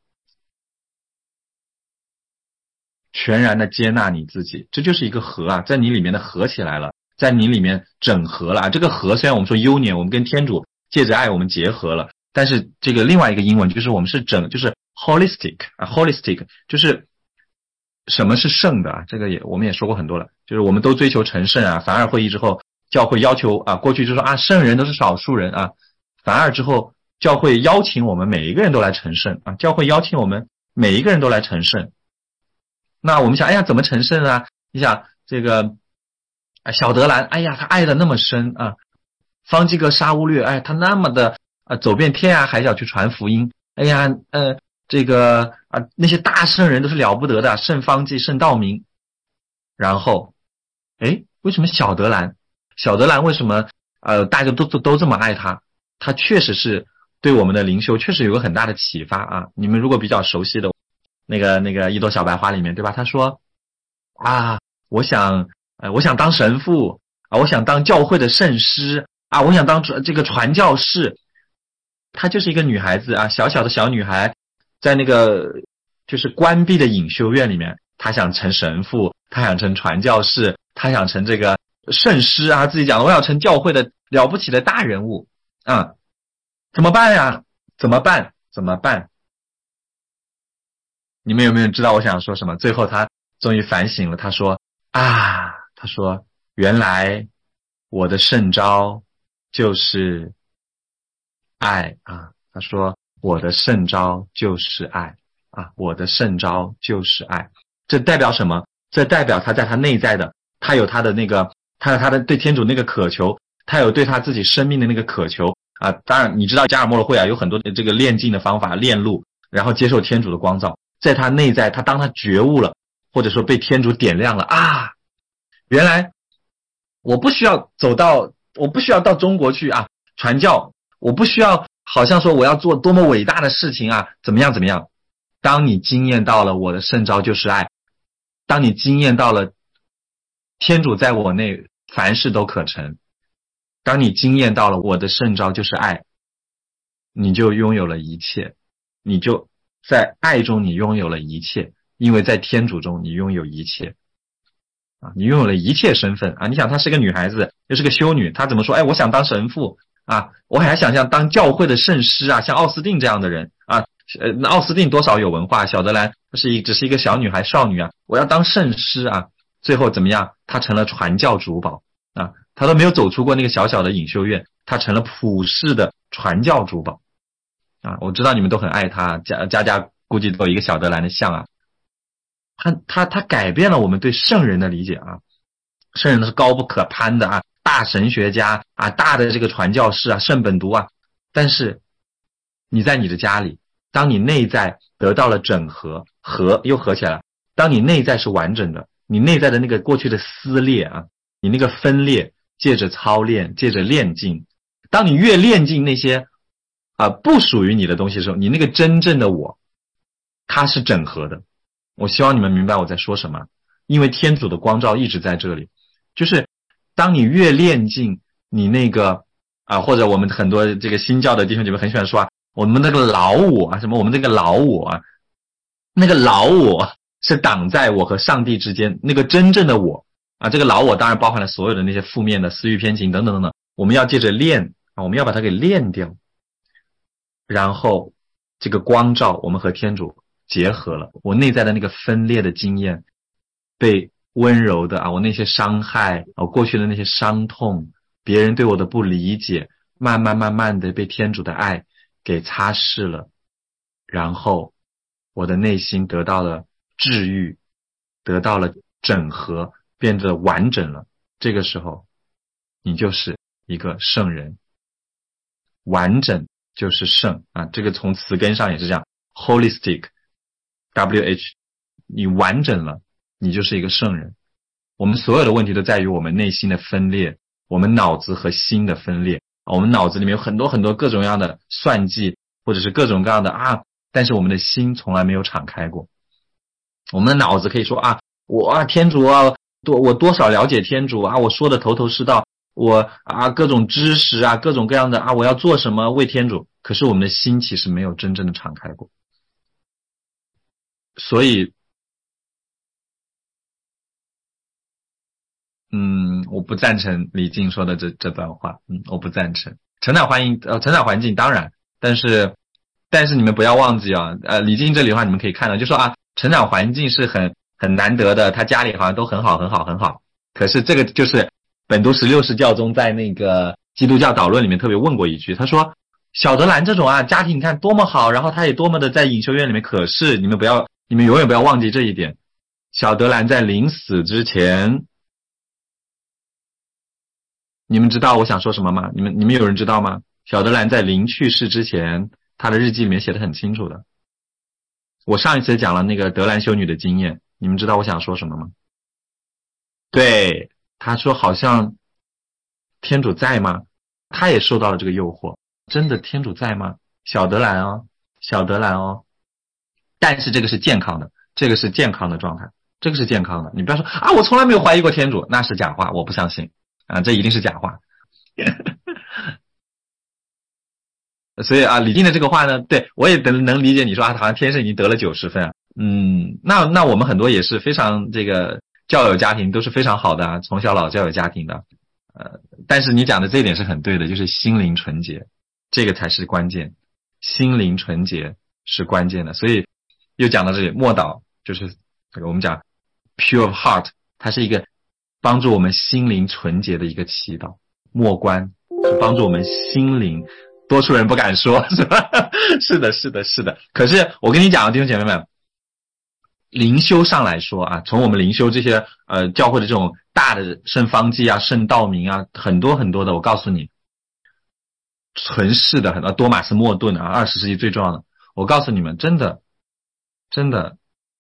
[SPEAKER 1] 全然的接纳你自己，这就是一个合啊，在你里面的合起来了，在你里面整合了。这个合虽然我们说 union， 我们跟天主借着爱我们结合了，但是这个另外一个英文就是我们是整，就是 holistic 啊 ，holistic 就是什么是圣的啊？这个也我们也说过很多了，就是我们都追求成圣啊。凡尔会议之后，教会要求啊，过去就说啊，圣人都是少数人啊。凡尔之后，教会邀请我们每一个人都来成圣啊，教会邀请我们每一个人都来成圣。那我们想，哎呀，怎么成圣啊？你想这个小德兰，哎呀，他爱的那么深啊。方济各沙乌略，哎，他那么的啊，走遍天涯海角去传福音。哎呀，呃，这个啊，那些大圣人都是了不得的，圣方济、圣道明。然后，哎，为什么小德兰？小德兰为什么呃大家都都都这么爱他？他确实是对我们的灵修确实有个很大的启发啊。你们如果比较熟悉的。那个那个一朵小白花里面，对吧？他说啊，我想呃我想当神父啊，我想当教会的圣师啊，我想当这个传教士。她就是一个女孩子啊，小小的小女孩，在那个就是关闭的隐修院里面，她想成神父，她想成传教士，她想成这个圣师啊，自己讲的我要成教会的了不起的大人物啊。 怎么办呀？怎么办？怎么办？你们有没有知道我想说什么？最后他终于反省了，他说啊，他说原来我的圣招就是爱啊，他说我的圣招就是爱啊，我的圣招就是爱。这代表什么？这代表他在他内在的，他有他的那个，他有他的对天主那个渴求，他有对他自己生命的那个渴求啊。当然，你知道加尔默罗会啊，有很多的这个炼境的方法，炼路，然后接受天主的光照，在他内在，他当他觉悟了，或者说被天主点亮了啊，原来我不需要走到，我不需要到中国去啊传教，我不需要好像说我要做多么伟大的事情啊，怎么样怎么样。当你经验到了我的圣招就是爱，当你经验到了天主在我内凡事都可成，当你经验到了我的圣招就是爱，你就拥有了一切，你就在爱中你拥有了一切，因为在天主中你拥有一切啊，你拥有了一切身份啊！你想她是个女孩子，又是个修女，她怎么说？哎，我想当神父啊，我还想像当教会的圣师啊，像奥斯定这样的人啊。呃，那奥斯定多少有文化，小德兰是一只是一个小女孩少女啊，我要当圣师啊。最后怎么样？她成了传教主保啊，她都没有走出过那个小小的隐修院，她成了普世的传教主保啊。我知道你们都很爱她，家家家估计都有一个小德兰的像啊。他他他改变了我们对圣人的理解啊，圣人是高不可攀的啊，大神学家啊，大的这个传教士啊，圣本笃啊。但是你在你的家里，当你内在得到了整合，合又合起来了，当你内在是完整的，你内在的那个过去的撕裂啊，你那个分裂，借着操练，借着练尽，当你越练尽那些啊不属于你的东西的时候，你那个真正的我，它是整合的。我希望你们明白我在说什么，因为天主的光照一直在这里，就是当你越练尽你那个啊，或者我们很多这个新教的弟兄姐妹很喜欢说啊，我们那个老我啊，什么我们那个老我啊，那个老我是挡在我和上帝之间，那个真正的我啊，这个老我当然包含了所有的那些负面的私欲偏情等等等等，我们要借着练啊，我们要把它给练掉，然后这个光照我们和天主结合了，我内在的那个分裂的经验被温柔的啊，我那些伤害，我过去的那些伤痛，别人对我的不理解，慢慢慢慢的被天主的爱给擦拭了，然后我的内心得到了治愈，得到了整合，变得完整了。这个时候你就是一个圣人，完整就是圣啊，这个从词根上也是这样 holistic W H， 你完整了，你就是一个圣人。我们所有的问题都在于我们内心的分裂，我们脑子和心的分裂。我们脑子里面有很多很多各种各样的算计，或者是各种各样的啊，但是我们的心从来没有敞开过。我们的脑子可以说啊，我啊天主啊，多我多少了解天主啊，我说的头头是道，我啊各种知识啊，各种各样的啊，我要做什么为天主。可是我们的心其实没有真正的敞开过。所以嗯，我不赞成李静说的这这段话，嗯，我不赞成。成长环境呃，成长环境当然，但是但是你们不要忘记啊，呃，李静这里的话你们可以看到，就说啊，成长环境是很很难得的，他家里好像都很好很好很好。可是这个就是本笃十六世教宗在那个基督教导论里面特别问过一句，他说小德兰这种啊家庭你看多么好，然后他也多么的在隐修院里面，可是你们不要你们永远不要忘记这一点，小德兰在临死之前，你们知道我想说什么吗？你们你们有人知道吗？小德兰在临去世之前，他的日记里面写得很清楚的。我上一次讲了那个德兰修女的经验，你们知道我想说什么吗？对，他说好像天主在吗？他也受到了这个诱惑，真的天主在吗？小德兰哦，小德兰哦，但是这个是健康的，这个是健康的状态，这个是健康的。你不要说啊，我从来没有怀疑过天主，那是假话，我不相信啊，这一定是假话。所以啊，李静的这个话呢，对我也能能理解你说啊，好像天生已经得了九十分啊，嗯，那那我们很多也是非常这个教友家庭都是非常好的啊，从小老教友家庭的，呃，但是你讲的这一点是很对的，就是心灵纯洁这个才是关键，心灵纯洁是关键的。所以又讲到这里，默祷就是这个我们讲 pure of heart， 它是一个帮助我们心灵纯洁的一个祈祷。默观是帮助我们心灵，多数人不敢说，是吧？是的，是的，是的。可是我跟你讲啊，弟兄姐妹们，灵修上来说啊，从我们灵修这些呃教会的这种大的圣方济啊、圣道明啊，很多很多的，我告诉你，存世的很多多马斯莫顿啊，二十世纪最重要的，我告诉你们，真的，真的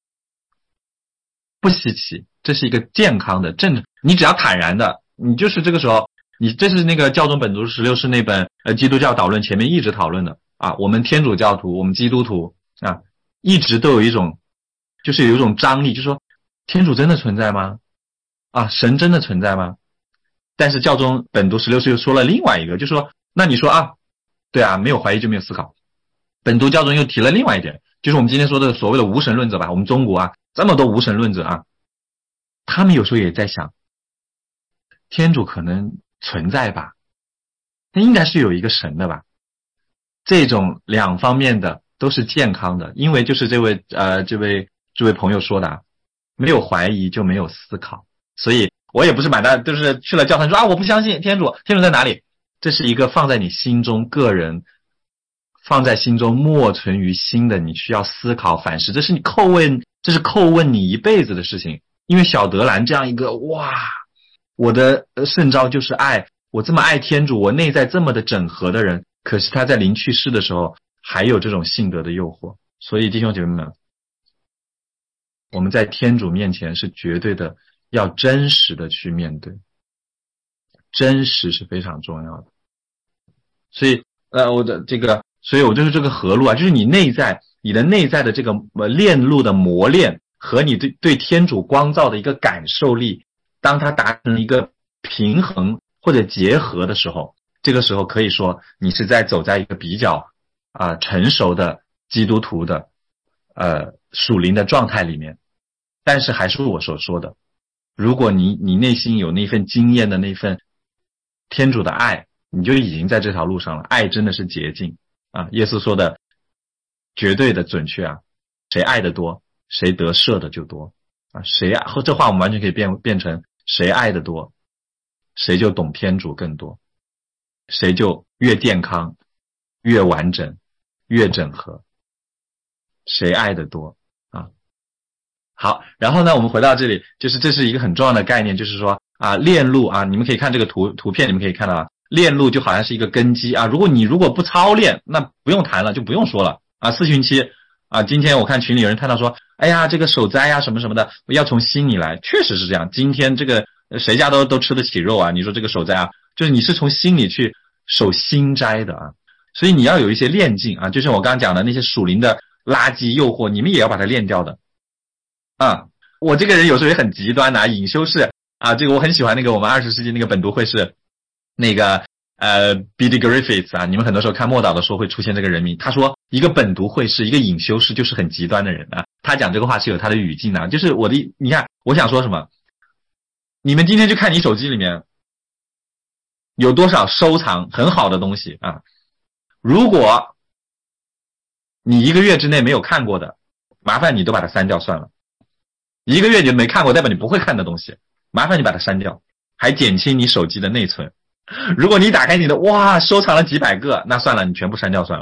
[SPEAKER 1] 不稀奇，这是一个健康的正，你只要坦然的，你就是这个时候，你这是那个教宗本笃十六世那本呃基督教导论前面一直讨论的啊，我们天主教徒，我们基督徒啊，一直都有一种。就是有一种张力，就是说天主真的存在吗？啊，神真的存在吗？但是教宗本笃十六世又说了另外一个，就是说那你说啊，对啊，没有怀疑就没有思考。本笃教宗又提了另外一点，就是我们今天说的所谓的无神论者吧，我们中国啊这么多无神论者啊，他们有时候也在想，天主可能存在吧，那应该是有一个神的吧。这种两方面的都是健康的，因为就是这位呃这位这位朋友说的啊，没有怀疑就没有思考，所以我也不是满大就是去了教堂说啊我不相信天主，天主在哪里？这是一个放在你心中个人放在心中默存于心的，你需要思考反思，这是你叩问，这是叩问你一辈子的事情。因为小德兰这样一个哇，我的圣召就是爱，我这么爱天主，我内在这么的整合的人，可是他在临去世的时候还有这种性格的诱惑。所以弟兄姐妹们，我们在天主面前是绝对的要真实的去面对，真实是非常重要的。所以呃，我的这个，所以我就是这个合路啊，就是你内在你的内在的这个呃链路的磨练和你对对天主光照的一个感受力，当它达成一个平衡或者结合的时候，这个时候可以说你是在走在一个比较啊、呃、成熟的基督徒的呃属灵的状态里面。但是还是我所说的，如果你你内心有那份经验的那份天主的爱，你就已经在这条路上了。爱真的是捷径啊！耶稣说的绝对的准确啊，谁爱的多，谁得赦的就多啊！谁爱，这话我们完全可以变变成谁爱的多，谁就懂天主更多，谁就越健康，越完整，越整合。谁爱的多啊？好，然后呢，我们回到这里，就是这是一个很重要的概念，就是说啊，链路啊，你们可以看这个图图片，你们可以看到啊，链路就好像是一个根基啊。如果你如果不操练，那不用谈了，就不用说了啊。四旬期啊，今天我看群里有人谈到说，哎呀，这个守斋啊什么什么的，要从心里来，确实是这样。今天这个谁家都都吃得起肉啊？你说这个守斋啊，就是你是从心里去守心斋的啊。所以你要有一些练劲啊，就像我刚刚讲的那些属灵的垃圾诱惑，你们也要把它练掉的。啊，我这个人有时候也很极端的啊，隐修士啊，这个我很喜欢那个我们二十世纪那个本笃会士那个呃 Billy Griffiths 啊，你们很多时候看默祷的时候会出现这个人名，他说一个本笃会士，一个隐修士就是很极端的人啊，他讲这个话是有他的语境的，就是我的，你看我想说什么，你们今天去看你手机里面有多少收藏很好的东西啊，如果你一个月之内没有看过的，麻烦你都把它删掉算了。一个月你没看过，代表你不会看的东西，麻烦你把它删掉，还减轻你手机的内存。如果你打开你的，哇，收藏了几百个，那算了，你全部删掉算了。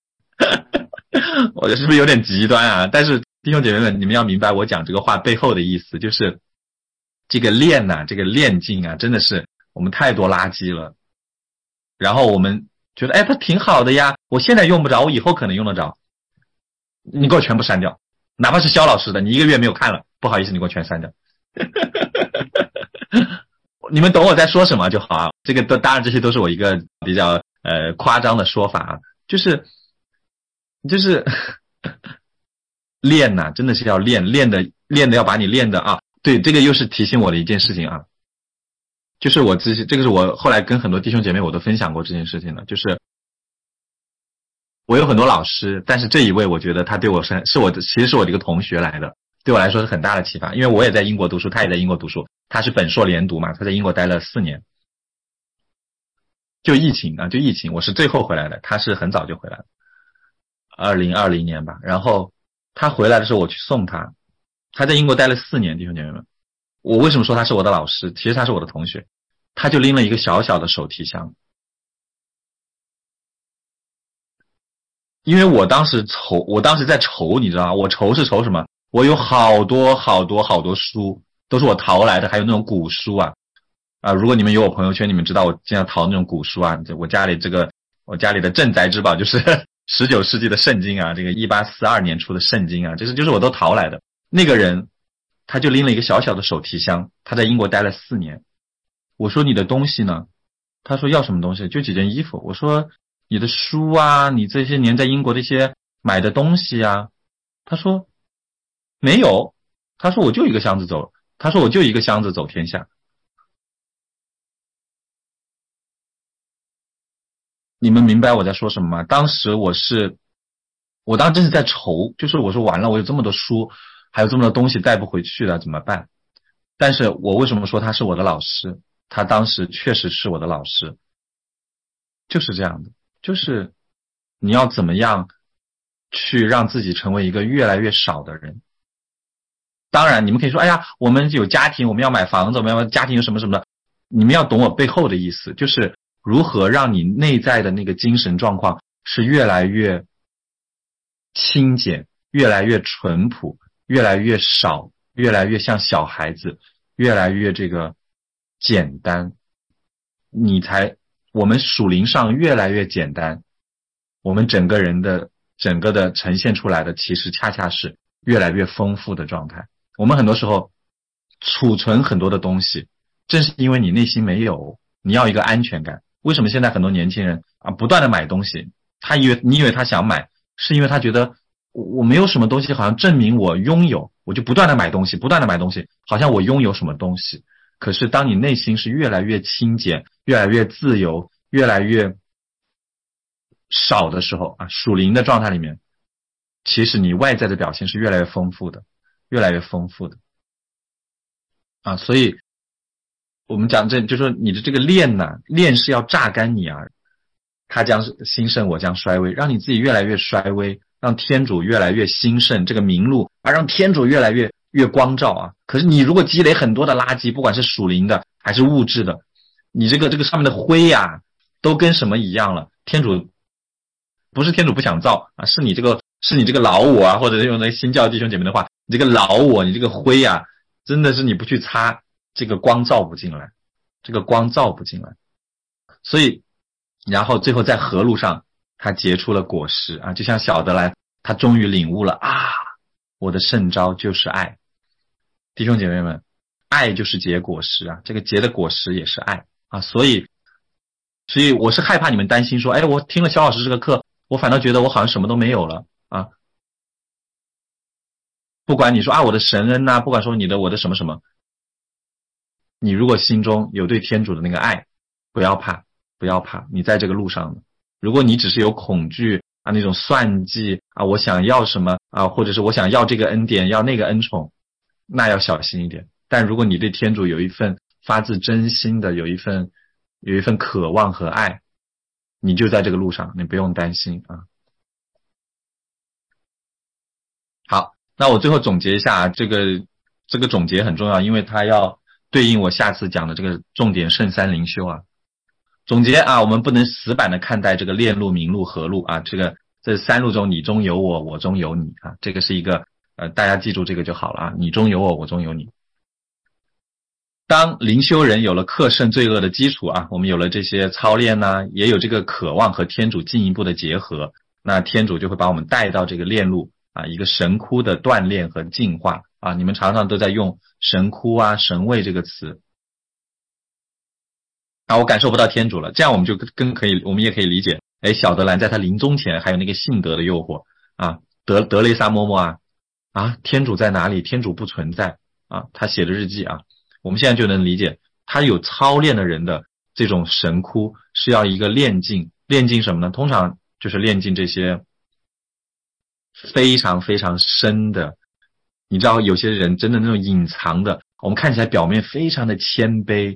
[SPEAKER 1] 我觉得是不是有点极端啊？但是弟兄姐妹们，你们要明白我讲这个话背后的意思，就是这个练啊，这个练劲啊，真的是我们太多垃圾了。然后我们觉得，哎，它挺好的呀，我现在用不着，我以后可能用得着。你给我全部删掉，哪怕是肖老师的，你一个月没有看了，不好意思，你给我全删掉。你们懂我在说什么就好啊。这个都当然这些都是我一个比较呃夸张的说法啊，就是就是练呐、啊，真的是要练，练的练的要把你练的啊。对，这个又是提醒我的一件事情啊，就是我自己，这个是我后来跟很多弟兄姐妹我都分享过这件事情的，就是我有很多老师，但是这一位我觉得他对我是是我的，其实是我的一个同学来的，对我来说是很大的启发，因为我也在英国读书，他也在英国读书，他是本硕连读嘛，他在英国待了四年。 就疫情啊，就疫情，我是最后回来的，他是很早就回来了，二零二零年吧。然后他回来的时候，我去送他，他在英国待了四年，弟兄姐妹们。我为什么说他是我的老师？其实他是我的同学，他就拎了一个小小的手提箱。因为我当时愁，我当时在愁，你知道吗？我愁是愁什么？我有好多好多好多书，都是我淘来的，还有那种古书啊。啊，如果你们有我朋友圈，你们知道我经常淘那种古书啊。我家里这个，我家里的镇宅之宝就是十九世纪的圣经啊，这个一八四二年出的圣经啊，这是就是我都淘来的。那个人，他就拎了一个小小的手提箱，他在英国待了四年。我说你的东西呢？他说要什么东西？就几件衣服。我说你的书啊，你这些年在英国的一些买的东西啊。他说没有，他说我就一个箱子走，他说我就一个箱子走天下。你们明白我在说什么吗？当时我是，我当时真是在愁，就是我说完了，我有这么多书，还有这么多东西带不回去了，怎么办？但是我为什么说他是我的老师？他当时确实是我的老师，就是这样的，就是你要怎么样去让自己成为一个越来越少的人。当然你们可以说，哎呀，我们有家庭，我们要买房子，我们要家庭有什么什么的，你们要懂我背后的意思，就是如何让你内在的那个精神状况是越来越清简，越来越淳朴，越来越少，越来越像小孩子，越来越这个简单，你才我们属灵上越来越简单，我们整个人的整个的呈现出来的其实恰恰是越来越丰富的状态。我们很多时候储存很多的东西，正是因为你内心没有，你要一个安全感。为什么现在很多年轻人啊不断的买东西？他以为你以为他想买，是因为他觉得我我没有什么东西好像证明我拥有，我就不断的买东西，不断的买东西，好像我拥有什么东西。可是当你内心是越来越清简，越来越自由，越来越少的时候啊，属灵的状态里面，其实你外在的表现是越来越丰富的，越来越丰富的啊。所以我们讲这就是说你的这个炼呢，炼是要榨干你啊，他将兴盛，我将衰微，让你自己越来越衰微，让天主越来越兴盛，这个明路啊，让天主越来越越光照啊。可是你如果积累很多的垃圾，不管是属灵的还是物质的，你这个这个上面的灰呀、啊，都跟什么一样了？天主不是天主不想造啊，是你这个是你这个老我啊，或者用那新教弟兄姐妹的话，你这个老我，你这个灰呀、啊，真的是你不去擦，这个光照不进来，这个光照不进来。所以然后最后在河路上他结出了果实啊，就像小德兰他终于领悟了啊，我的圣召就是爱。弟兄姐妹们，爱就是结果实啊，这个结的果实也是爱啊。所以所以我是害怕你们担心说，哎，我听了肖老师这个课，我反倒觉得我好像什么都没有了啊。不管你说啊我的神恩啊，不管说你的我的什么什么，你如果心中有对天主的那个爱，不要怕，不要怕，你在这个路上呢。如果你只是有恐惧啊，那种算计啊，我想要什么啊，或者是我想要这个恩典，要那个恩宠，那要小心一点。但如果你对天主有一份发自真心的，有一份有一份渴望和爱，你就在这个路上，你不用担心啊。好，那我最后总结一下，这个这个总结很重要，因为它要对应我下次讲的这个重点圣三灵修啊。总结啊，我们不能死板的看待这个炼路、明路、合路啊，这个这三路中你中有我，我中有你啊，这个是一个呃，大家记住这个就好了啊，你中有我，我中有你。当灵修人有了克胜罪恶的基础啊，我们有了这些操练呢，也有这个渴望和天主进一步的结合，那天主就会把我们带到这个炼路啊，一个神窟的锻炼和净化啊。你们常常都在用神窟啊、神位这个词啊，我感受不到天主了，这样我们就更可以，我们也可以理解，哎，小德兰在他临终前还有那个信德的诱惑啊，德德雷萨嬷嬷啊，啊，天主在哪里？天主不存在啊，他写的日记啊，我们现在就能理解，他有操练的人的这种神窟是要一个炼净，炼净什么呢？通常就是炼净这些非常非常深的，你知道有些人真的那种隐藏的，我们看起来表面非常的谦卑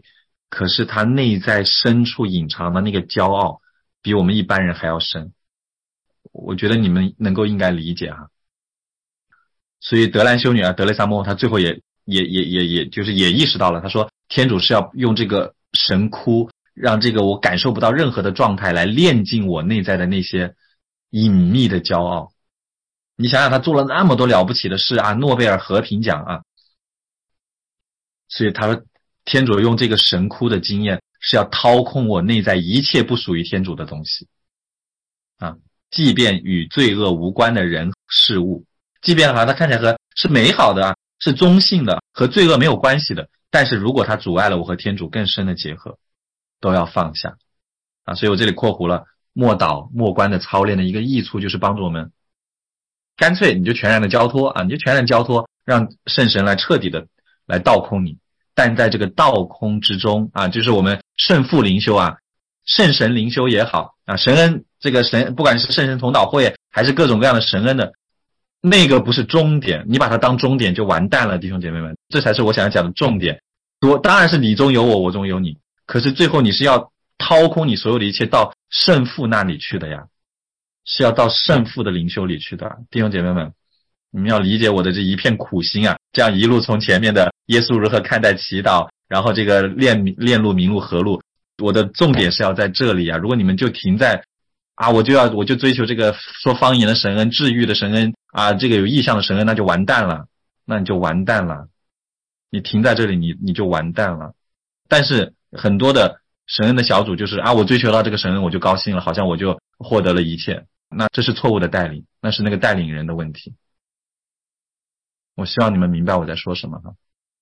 [SPEAKER 1] 可是他内在深处隐藏的那个骄傲比我们一般人还要深。我觉得你们能够应该理解哈。所以德兰修女啊，德雷萨莫她最后也也也也也就是也意识到了，她说天主是要用这个神窟让这个我感受不到任何的状态来炼尽我内在的那些隐秘的骄傲。你想想他做了那么多了不起的事啊，诺贝尔和平奖啊，所以他说天主用这个神窟的经验是要掏空我内在一切不属于天主的东西啊，即便与罪恶无关的人事物，即便好像它看起来和是美好的啊，是中性的，和罪恶没有关系的，但是如果它阻碍了我和天主更深的结合，都要放下啊。所以我这里括弧了默祷默观的操练的一个益处，就是帮助我们干脆你就全然的交托啊，你就全然交托，让圣神来彻底的来倒空你。但在这个倒空之中啊，就是我们圣父灵修啊，圣神灵修也好啊，神恩这个神，不管是圣神同祷会还是各种各样的神恩的，那个不是终点，你把它当终点就完蛋了，弟兄姐妹们，这才是我想要讲的重点。我当然是你中有我，我中有你，可是最后你是要掏空你所有的一切到圣父那里去的呀，是要到圣父的灵修里去的。弟兄姐妹们，你们要理解我的这一片苦心啊，这样一路从前面的耶稣如何看待祈祷，然后这个链链路明路合路，我的重点是要在这里啊。如果你们就停在啊，我就要我就追求这个说方言的神恩、治愈的神恩啊，这个有意象的神恩，那就完蛋了，那你就完蛋了。你停在这里，你你就完蛋了。但是很多的神恩的小组就是啊，我追求到这个神恩我就高兴了，好像我就获得了一切，那这是错误的带领，那是那个带领人的问题。我希望你们明白我在说什么哈。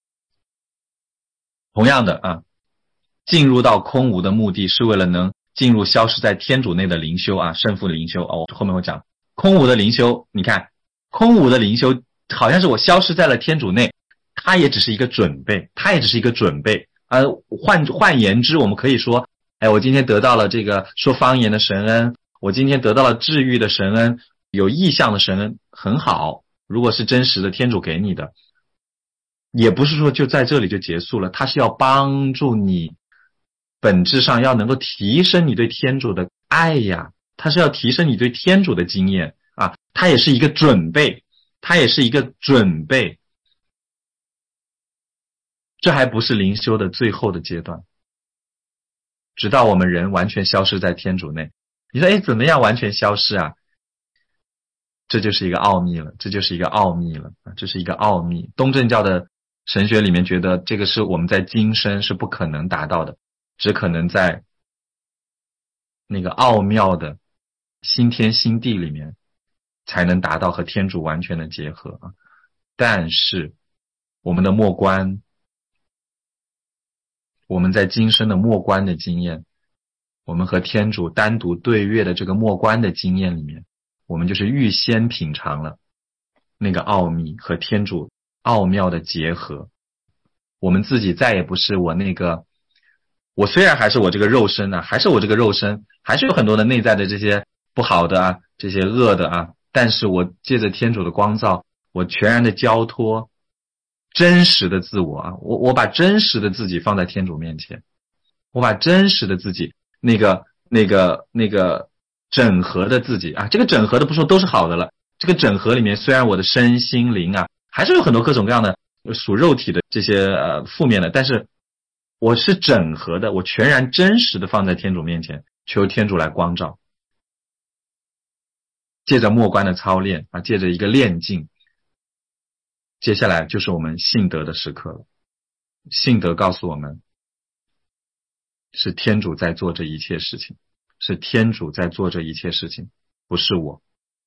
[SPEAKER 1] 同样的啊，进入到空无的目的是为了能进入消失在天主内的灵修啊，圣父的灵修哦，后面会讲空无的灵修。你看空无的灵修好像是我消失在了天主内，它也只是一个准备，它也只是一个准备啊。换换言之，我们可以说，哎，我今天得到了这个说方言的神恩，我今天得到了治愈的神恩，有意象的神恩，很好。如果是真实的天主给你的，也不是说就在这里就结束了，它是要帮助你本质上要能够提升你对天主的爱呀，它是要提升你对天主的经验啊，它也是一个准备，它也是一个准备。这还不是灵修的最后的阶段，直到我们人完全消失在天主内。你说，哎，怎么样完全消失啊？这就是一个奥秘了，这就是一个奥秘了，这是一个奥秘。东正教的神学里面觉得这个是我们在今生是不可能达到的，只可能在那个奥妙的新天新地里面才能达到和天主完全的结合啊。但是我们的默观，我们在今生的默观的经验，我们和天主单独对阅的这个默观的经验里面，我们就是预先品尝了那个奥秘和天主奥妙的结合。我们自己再也不是我那个，我虽然还是我这个肉身啊，还是我这个肉身，还是有很多的内在的这些不好的啊，这些恶的啊，但是我借着天主的光照，我全然的交托真实的自我啊，我我把真实的自己放在天主面前，我把真实的自己那个那个那个整合的自己啊，这个整合的不说都是好的了，这个整合里面虽然我的身心灵啊还是有很多各种各样的属肉体的这些呃负面的，但是我是整合的，我全然真实的放在天主面前，求天主来光照。借着默观的操练啊，借着一个练境，接下来就是我们信德的时刻了。信德告诉我们，是天主在做这一切事情，是天主在做这一切事情，不是我。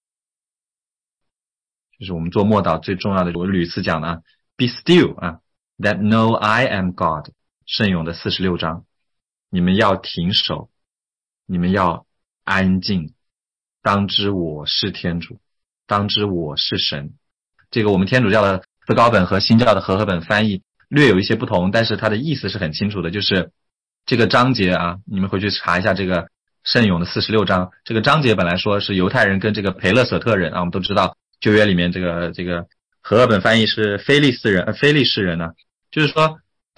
[SPEAKER 1] 就是我们做默祷最重要的，我屡次讲的啊 ，Be still 啊 ，That know I am God。圣咏的四十六章，你们要停手，你们要安静，当知我是天主，当知我是神。这个我们天主教的思高本和新教的和合本翻译略有一些不同，但是它的意思是很清楚的，就是这个章节啊，你们回去查一下这个圣咏的四十六章，这个章节本来说是犹太人跟这个培勒舍特人啊，我们都知道旧约里面这个这个和合本翻译是非利士人呃非利士人呢、啊，就是说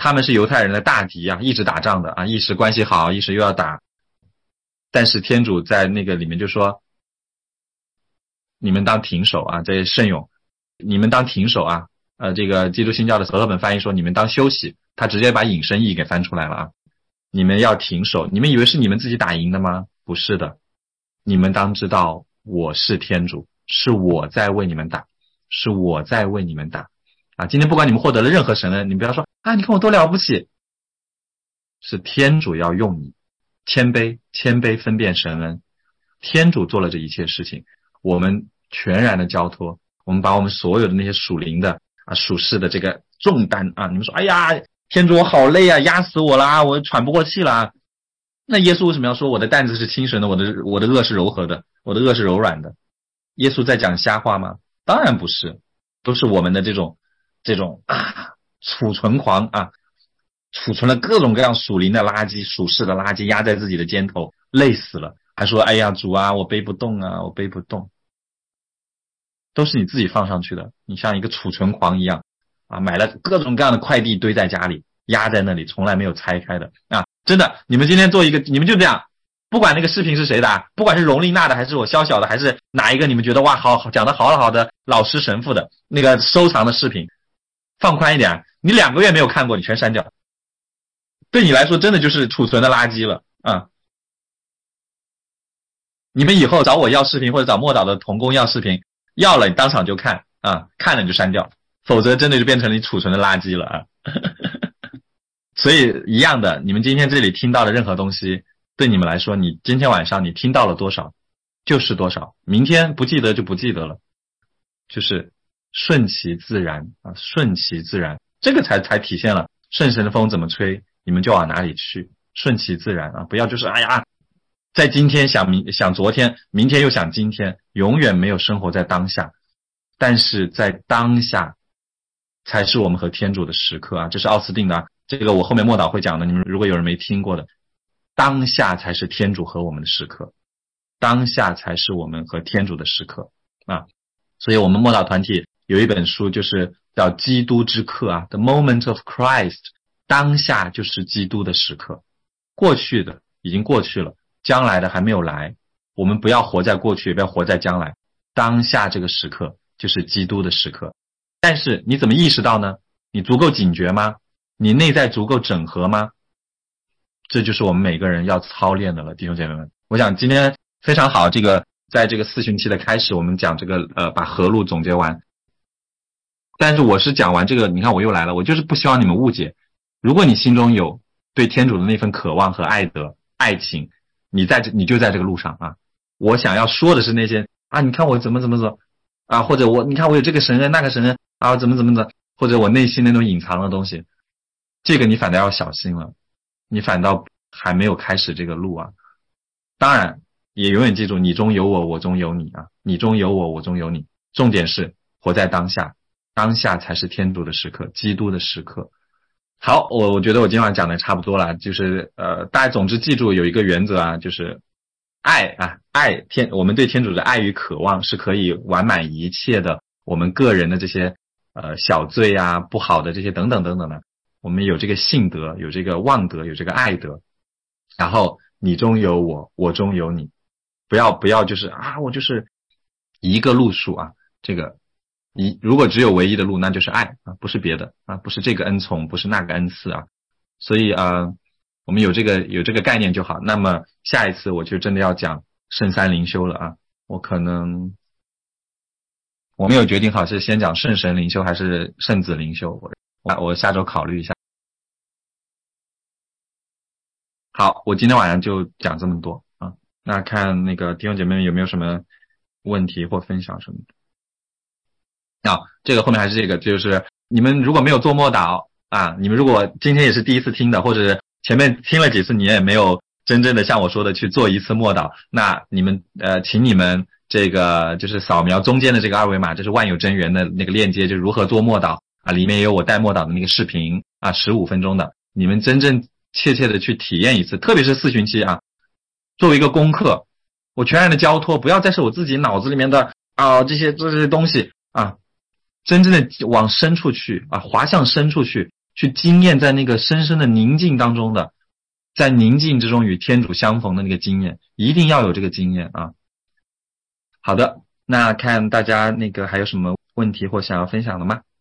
[SPEAKER 1] 他们是犹太人的大敌啊，一直打仗的啊，一时关系好，一时又要打。但是天主在那个里面就说，你们当停手啊，这圣咏，你们当停手啊。呃，这个基督新教的和合本翻译说，你们当休息，他直接把引申义给翻出来了啊。你们要停手，你们以为是你们自己打赢的吗？不是的，你们当知道我是天主，是我在为你们打，是我在为你们打啊。今天不管你们获得了任何神恩，你不要说啊，你看我多了不起，是天主要用你，谦卑谦卑分辨神恩，天主做了这一切事情，我们全然的交托，我们把我们所有的那些属灵的啊属世的这个重担啊，你们说哎呀天主我好累啊，压死我啦，我喘不过气啦。那耶稣为什么要说我的担子是轻省的，我的我的轭是柔和的，我的轭是柔软的？耶稣在讲瞎话吗？当然不是，都是我们的这种这种啊储存狂啊，储存了各种各样属灵的垃圾、属世的垃圾压在自己的肩头，累死了，还说哎呀主啊我背不动啊，我背不动。都是你自己放上去的，你像一个储存狂一样啊，买了各种各样的快递堆在家里，压在那里，从来没有拆开的啊！真的，你们今天做一个，你们就这样，不管那个视频是谁的，不管是荣丽娜的，还是我小小的，还是哪一个你们觉得哇好讲得好好的老师神父的那个收藏的视频，放宽一点，你两个月没有看过，你全删掉，对你来说真的就是储存的垃圾了啊！你们以后找我要视频，或者找默祷的同工要视频，要了你当场就看啊，看了你就删掉，否则真的就变成你储存的垃圾了啊。所以一样的，你们今天这里听到的任何东西，对你们来说，你今天晚上你听到了多少就是多少，明天不记得就不记得了，就是顺其自然啊，顺其自然，这个才才体现了圣神的风怎么吹，你们就往哪里去，顺其自然啊，不要就是哎呀在今天想明想昨天，明天又想今天，永远没有生活在当下。但是在当下才是我们和天主的时刻啊，这是奥斯定的啊，这个我后面默祷会讲的，你们如果有人没听过的，当下才是天主和我们的时刻，当下才是我们和天主的时刻啊。所以我们默祷团体有一本书就是叫基督之刻啊 The Moment of Christ， 当下就是基督的时刻，过去的已经过去了，将来的还没有来，我们不要活在过去，也不要活在将来，当下这个时刻就是基督的时刻。但是你怎么意识到呢？你足够警觉吗？你内在足够整合吗？这就是我们每个人要操练的了，弟兄姐妹们。我想今天非常好，这个在这个四旬期的开始，我们讲这个呃把合路总结完。但是我是讲完这个，你看我又来了，我就是不希望你们误解。如果你心中有对天主的那份渴望和爱德、爱情，你在这你就在这个路上啊。我想要说的是那些啊，你看我怎么怎么怎么啊，或者我你看我有这个神恩那个神恩啊，怎么怎么的，或者我内心那种隐藏的东西，这个你反倒要小心了，你反倒还没有开始这个路啊。当然也永远记住，你中有我，我中有你啊，你中有我，我中有你。重点是活在当下，当下才是天主的时刻，基督的时刻。好，我我觉得我今晚讲的差不多了，就是呃，大家总之记住有一个原则啊，就是爱啊，爱天，我们对天主的爱与渴望是可以完满一切的我们个人的这些呃小罪啊、不好的这些等等等等的。我们有这个信德，有这个望德，有这个爱德，然后你中有我，我中有你，不要不要就是啊，我就是一个路数啊，这个一如果只有唯一的路，那就是爱啊，不是别的啊，不是这个恩宠，不是那个恩赐啊，所以啊。呃我们有这个有这个概念就好。那么下一次我就真的要讲圣三灵修了啊！我可能我没有决定好是先讲圣神灵修还是圣子灵修，我我下周考虑一下。好，我今天晚上就讲这么多啊。那看那个弟兄姐妹们有没有什么问题或分享什么的。啊，这个后面还是这个，就是你们如果没有做默祷啊，你们如果今天也是第一次听的，或者前面听了几次你也没有真正的像我说的去做一次默祷，那你们呃请你们这个就是扫描中间的这个二维码，这是万有真源的那个链接，就是如何做默祷啊，里面也有我带默祷的那个视频啊，十五分钟的，你们真正切切的去体验一次，特别是四旬期啊，作为一个功课，我全然的交托，不要再是我自己脑子里面的啊这些这些东西啊，真正的往深处去啊，滑向深处去， 去经验在那个深深的宁静当中的，在宁静之中与天主相逢的那个经验，一定要有这个经验啊。好的，那看大家那个还有什么问题或想要分享的吗？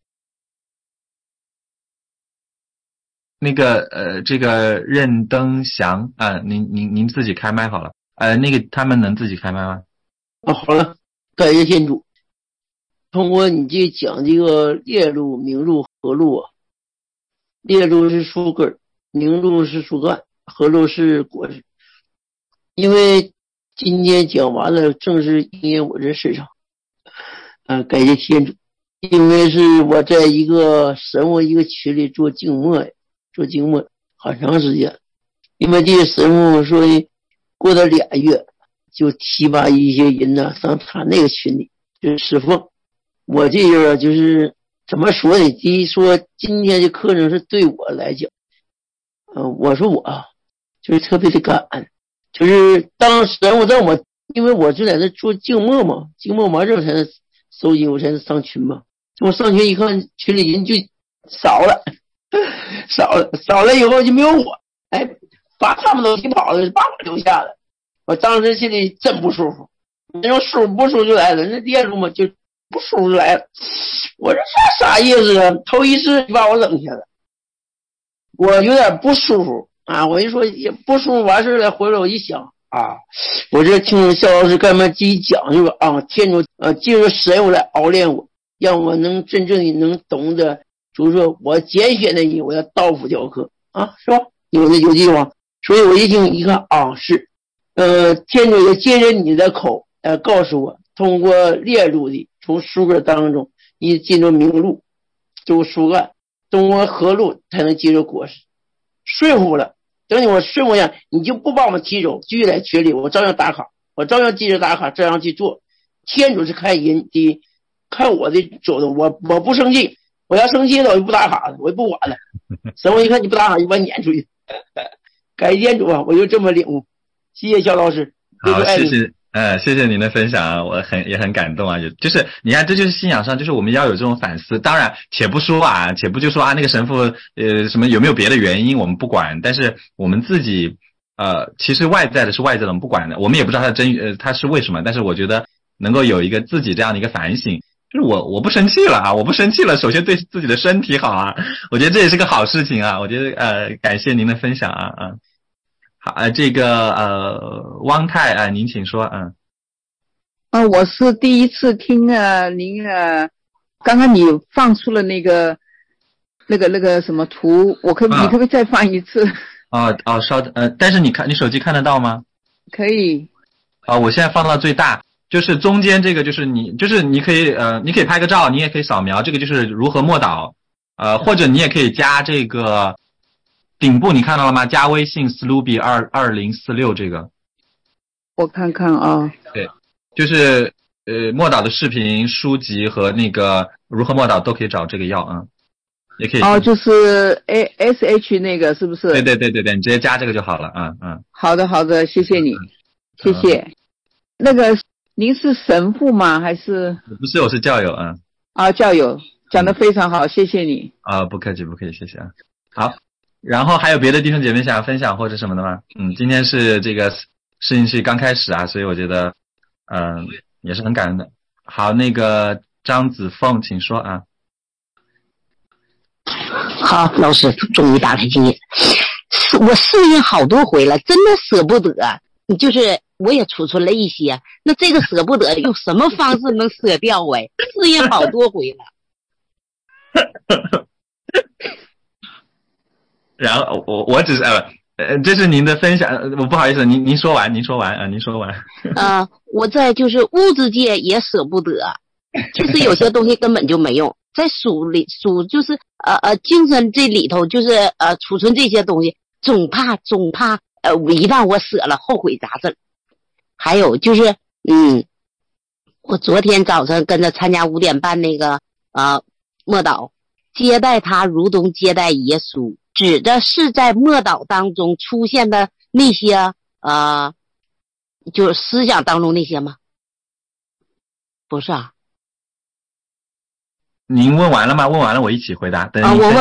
[SPEAKER 1] 那个呃，这个任登祥啊、呃，您您您自己开麦好了。呃，那个他们能自己开麦吗？
[SPEAKER 2] 啊，好了，感谢天主。通过你这讲这个烈露、明露、和露啊，烈露是树根，明露是树干，和露是果实。因为今天讲完了，正是应验我这身上。啊，感谢天主，因为是我在一个神父一个群里做静默呀，做静默很长时间。因为这些神父说过了俩月就提拔一些人呢上他那个群里就是侍奉。我这人就是怎么说呢？第一说今天的课程是对我来讲，嗯、呃，我说我就是特别的感恩，就是当神父让我，因为我就在那做静默嘛，静默完之后才能收集，我才能上群嘛。我上群一看，群里人就少了，少了，少了以后就没有我，哎，把他们都踢跑了，把我留下了。我当时心里真不舒服，那种舒服不舒服就来了，那电路嘛就不舒服就来了。我说这啥意思啊？头一次就把我扔下了，我有点不舒服啊！我一说也不舒服，完事了，回来我一想啊，我这听肖老师干嘛自己讲是吧？啊，天主啊，借着神父来熬练我，让我能真正的能懂得，就是说我拣选的你，我要道府教课啊，是吧？有的有地方，所以我一听一看啊，是，呃，天主也借着你的口，呃，告诉我，通过烈露的从树根当中，你进入明露，走树干，通过河路才能接受果实，顺服了。等你我顺服下，你就不把我们踢走，继续在群里，我照样打卡，我照样记着打卡，这样去做。天主是看人的，看我的走的，我我不生气，我要生气了我就不打卡了，我就不管了。神父一看你不打卡，就把你撵出去。感谢天主啊，我就这么领悟。谢谢肖老师。
[SPEAKER 1] 好，谢谢。呃，谢谢您的分享啊，我很也很感动啊，也就是你看，这就是信仰上，就是我们要有这种反思。当然，且不说啊，且不就说啊，那个神父呃什么有没有别的原因，我们不管。但是我们自己呃，其实外在的是外在的，我们不管的，我们也不知道他的真呃他是为什么。但是我觉得能够有一个自己这样的一个反省，就是我我不生气了啊，我不生气了，首先对自己的身体好啊，我觉得这也是个好事情啊。我觉得呃，感谢您的分享啊啊。好，呃，这个呃，汪太啊、呃，您请说，嗯。
[SPEAKER 3] 啊，我是第一次听啊，您啊，刚刚你放出了那个那个那个什么图，我可不、啊、你可不可以再放一次？
[SPEAKER 1] 哦哦，稍等，呃，但是你看你手机看得到吗？
[SPEAKER 3] 可以。
[SPEAKER 1] 啊，我现在放到最大，就是中间这个就是你就是你可以呃，你可以拍个照，你也可以扫描，这个就是如何默祷，呃，或者你也可以加这个。顶部你看到了吗？加微信 Sluby 二二零四六这个，
[SPEAKER 3] 我看看啊。
[SPEAKER 1] 对，就是呃默祷的视频、书籍和那个如何默祷都可以找这个药啊、嗯，也可以。
[SPEAKER 3] 哦，就是 A S H 那个是不是？
[SPEAKER 1] 对对对对对，你直接加这个就好了啊嗯, 嗯。
[SPEAKER 3] 好的好的，谢谢你，嗯、谢谢、嗯。那个您是神父吗？还是？
[SPEAKER 1] 不是，我是教友啊、嗯。
[SPEAKER 3] 啊，教友讲得非常好、嗯，谢谢你。
[SPEAKER 1] 啊，不客气不客气，谢谢啊。好。然后还有别的弟兄姐妹想要分享或者什么的吗？嗯，今天是这个适应期刚开始啊，所以我觉得，嗯、呃，也是很感恩的。好，那个张子凤，请说啊。
[SPEAKER 4] 好，老师终于打开经验，我适应好多回了，真的舍不得。就是我也储存了一些，那这个舍不得用什么方式能舍掉？哎，适应好多回了。
[SPEAKER 1] 然后我我只是呃呃，这是您的分享，我不好意思，您您说完，您说完啊，您说完。
[SPEAKER 4] 呃，我在就是物质界也舍不得，其实有些东西根本就没用，在属里属就是呃呃精神这里头就是呃储存这些东西，总怕总怕呃一旦我舍了后悔咋整？还有就是嗯，我昨天早上跟着参加五点半那个呃默祷，接待他如同接待耶稣。指的是在默祷当中出现的那些呃，就是思想当中那些吗？不是啊。
[SPEAKER 1] 您问完了吗？问完了我一起回答。等
[SPEAKER 4] 啊，我问完了。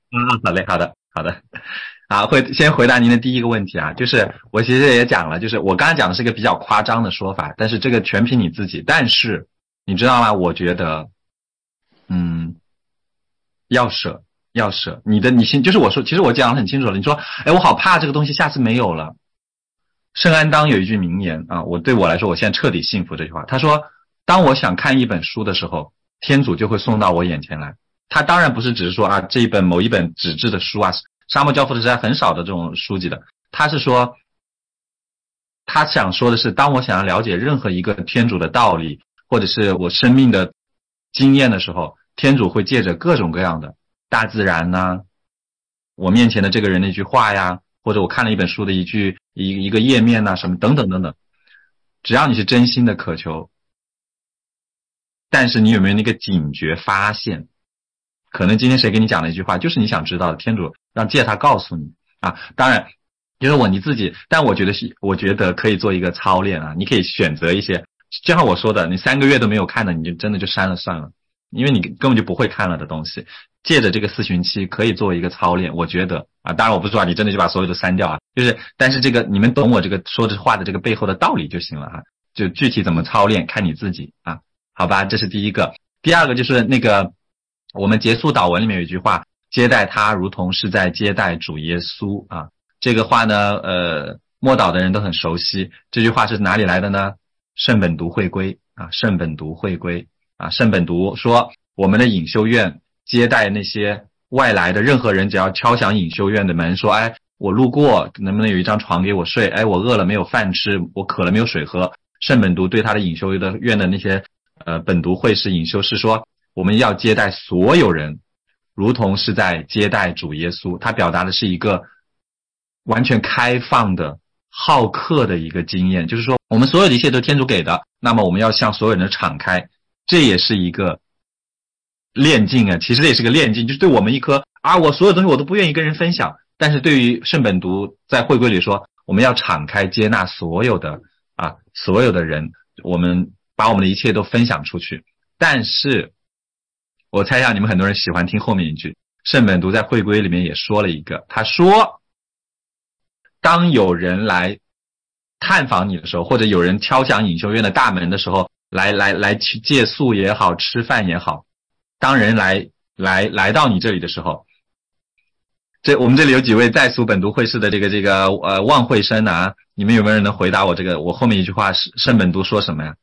[SPEAKER 1] 嗯，好嘞，好的，好的。好，会先回答您的第一个问题啊，就是我其实也讲了，就是我刚才讲的是一个比较夸张的说法，但是这个全凭你自己。但是你知道吗？我觉得，嗯，要舍，要舍。你的你心，就是我说，其实我讲得很清楚了。你说，哎，我好怕这个东西下次没有了。圣安当有一句名言啊，我对我来说，我现在彻底信服这句话。他说，当我想看一本书的时候，天主就会送到我眼前来。他当然不是只是说啊，这一本某一本纸质的书啊，沙漠教父的时代很少的这种书籍的。他是说，他想说的是，当我想要了解任何一个天主的道理，或者是我生命的经验的时候，天主会借着各种各样的大自然呐、啊，我面前的这个人的一句话呀，或者我看了一本书的一句一一个页面呐、啊，什么等等等等。只要你是真心的渴求，但是你有没有那个警觉发现？可能今天谁给你讲了一句话，就是你想知道的，天主让借他告诉你啊。当然，就是我你自己，但我觉得是，我觉得可以做一个操练啊。你可以选择一些，就像我说的，你三个月都没有看的，你就真的就删了算了，因为你根本就不会看了的东西。借着这个四旬期可以做一个操练，我觉得啊，当然我不是说你真的就把所有的删掉啊，就是但是这个你们懂我这个说的话的这个背后的道理就行了啊。就具体怎么操练看你自己啊，好吧，这是第一个。第二个就是那个。我们结束祷文里面有一句话，接待他如同是在接待主耶稣啊。这个话呢，呃，默祷的人都很熟悉。这句话是哪里来的呢？圣本笃会规啊，圣本笃会规啊，圣本笃说，我们的隐修院接待那些外来的任何人，只要敲响隐修院的门，说，哎，我路过，能不能有一张床给我睡？哎，我饿了没有饭吃，我渴了没有水喝。圣本笃对他的隐修的院的那些呃本笃会士隐修士说，我们要接待所有人，如同是在接待主耶稣。他表达的是一个完全开放的、好客的一个经验，就是说我们所有的一切都天主给的，那么我们要向所有人的敞开，这也是一个练境啊。其实这也是个练境，就是对我们一颗啊，我所有东西我都不愿意跟人分享，但是对于圣本笃在会规里说，我们要敞开接纳所有的啊所有的人，我们把我们的一切都分享出去。但是我猜想你们很多人喜欢听后面一句，圣本笃在会规里面也说了一个，他说，当有人来探访你的时候，或者有人敲响隐修院的大门的时候，来来来去借宿也好，吃饭也好，当人来来来到你这里的时候，这我们这里有几位在俗本笃会士的这个这个呃望会生啊，你们有没有人能回答我这个我后面一句话是圣本笃说什么呀？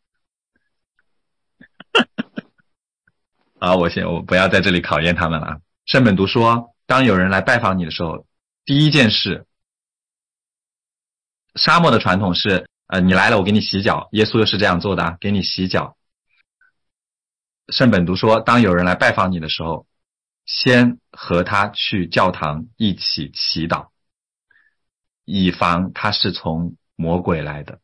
[SPEAKER 1] 啊，我先我不要在这里考验他们了啊。圣本笃说，当有人来拜访你的时候，第一件事，沙漠的传统是，呃，你来了我给你洗脚，耶稣又是这样做的啊，给你洗脚。圣本笃说，当有人来拜访你的时候，先和他去教堂一起祈祷，以防他是从魔鬼来的。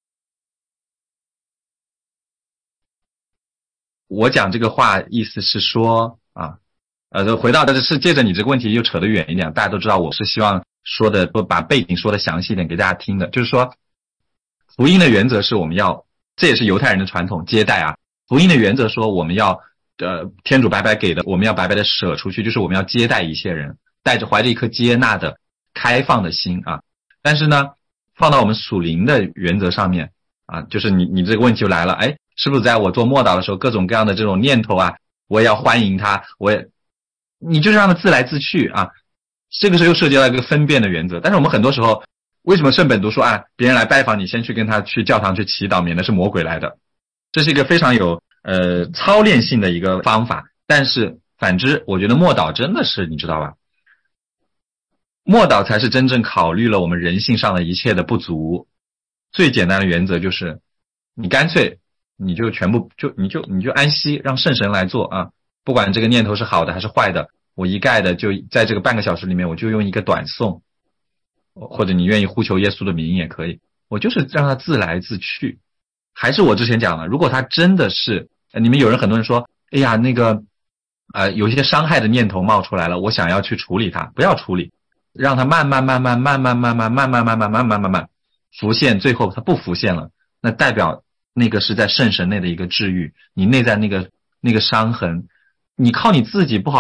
[SPEAKER 1] 我讲这个话意思是说啊，呃，回到的是借着你这个问题又扯得远一点，大家都知道我是希望说的不把背景说的详细一点给大家听的，就是说福音的原则是我们要，这也是犹太人的传统接待啊。福音的原则说我们要呃天主白白给的，我们要白白的舍出去，就是我们要接待一切人，带着怀着一颗接纳的开放的心啊。但是呢，放到我们属灵的原则上面啊，就是你你这个问题就来了，哎。是不是在我做默祷的时候，各种各样的这种念头啊，我也要欢迎他，我也，你就是让他自来自去啊。这个时候又涉及到一个分辨的原则。但是我们很多时候，为什么圣本笃说啊，别人来拜访你，先去跟他去教堂去祈祷，免得是魔鬼来的？这是一个非常有呃操练性的一个方法。但是反之，我觉得默祷真的是，你知道吧？默祷才是真正考虑了我们人性上的一切的不足。最简单的原则就是，你干脆。你就全部就你就你就安息，让圣神来做啊！不管这个念头是好的还是坏的，我一概的就在这个半个小时里面，我就用一个短诵，或者你愿意呼求耶稣的名也可以，我就是让他自来自去。还是我之前讲了，如果他真的是，你们有人很多人说，哎呀，那个呃有一些伤害的念头冒出来了，我想要去处理它，不要处理，让它慢慢慢慢慢慢慢慢慢慢慢慢慢慢慢慢慢浮现，最后它不浮现了，那代表。那个是在圣神内的一个治愈，你内在那个那个伤痕，你靠你自己不好，你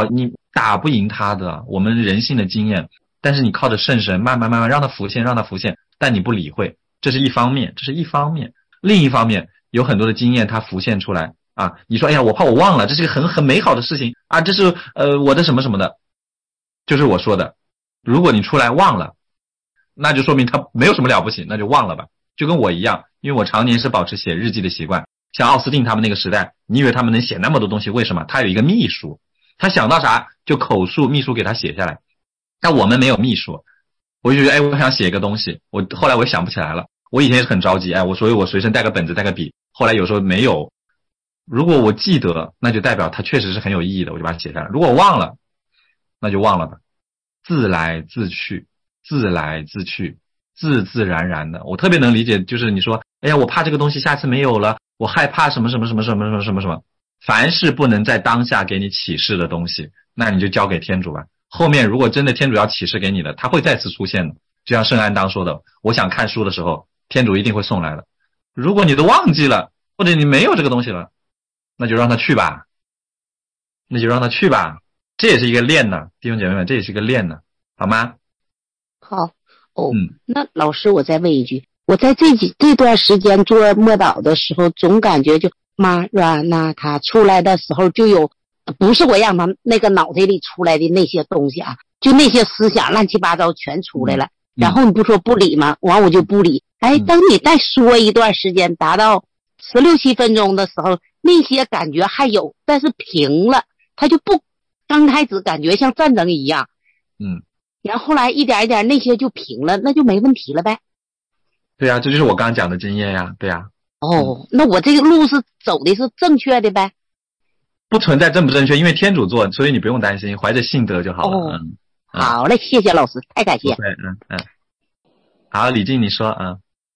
[SPEAKER 1] 打不赢他的，我们人性的经验。但是你靠着圣神慢慢慢慢让它浮现，让它浮现，但你不理会，这是一方面，这是一方面。另一方面，有很多的经验它浮现出来啊，你说哎呀，我怕我忘了，这是一个很很美好的事情啊，这是呃我的什么什么的，就是我说的，如果你出来忘了，那就说明他没有什么了不起，那就忘了吧。就跟我一样，因为我常年是保持写日记的习惯。像奥斯汀他们那个时代，你以为他们能写那么多东西，为什么？他有一个秘书，他想到啥就口述，秘书给他写下来。但我们没有秘书，我就觉得哎，我想写一个东西，我后来我想不起来了。我以前也是很着急，哎，我所以我随身带个本子带个笔，后来有时候没有。如果我记得，那就代表它确实是很有意义的，我就把它写下来。如果我忘了，那就忘了吧。自来自去，自来自去，自自然然的。我特别能理解，就是你说哎呀，我怕这个东西下次没有了，我害怕什么什么什么什么什么什么什么。凡是不能在当下给你启示的东西，那你就交给天主吧。后面如果真的天主要启示给你的，他会再次出现的。就像圣安当说的，我想看书的时候，天主一定会送来的。如果你都忘记了，或者你没有这个东西了，那就让他去吧，那就让他去吧。这也是一个练呢，弟兄姐妹们，这也是一个练呢，好吗？
[SPEAKER 4] 好哦、
[SPEAKER 1] 嗯，
[SPEAKER 4] 那老师，我再问一句，我在这几这段时间做默祷的时候，总感觉就玛拉纳他出来的时候就有。不是我让他那个脑袋里出来的那些东西啊，就那些思想乱七八糟全出来了。嗯、然后你不说不理吗？完我就不理。哎，等你再说一段时间，达到十六七分钟的时候，那些感觉还有，但是平了，他就不。刚开始感觉像战争一样，
[SPEAKER 1] 嗯，
[SPEAKER 4] 然后后来一点一点那些就平了，那就没问题了呗。
[SPEAKER 1] 对啊，这就是我刚刚讲的经验呀，对啊。
[SPEAKER 4] 哦，那我这个路是走的是正确的呗。
[SPEAKER 1] 不存在正不正确，因为天主做，所以你不用担心，怀着信德就好了。
[SPEAKER 4] 哦、
[SPEAKER 1] 嗯，
[SPEAKER 4] 好嘞，谢谢老师，太感谢。
[SPEAKER 1] 对，嗯嗯。好，李静你说啊。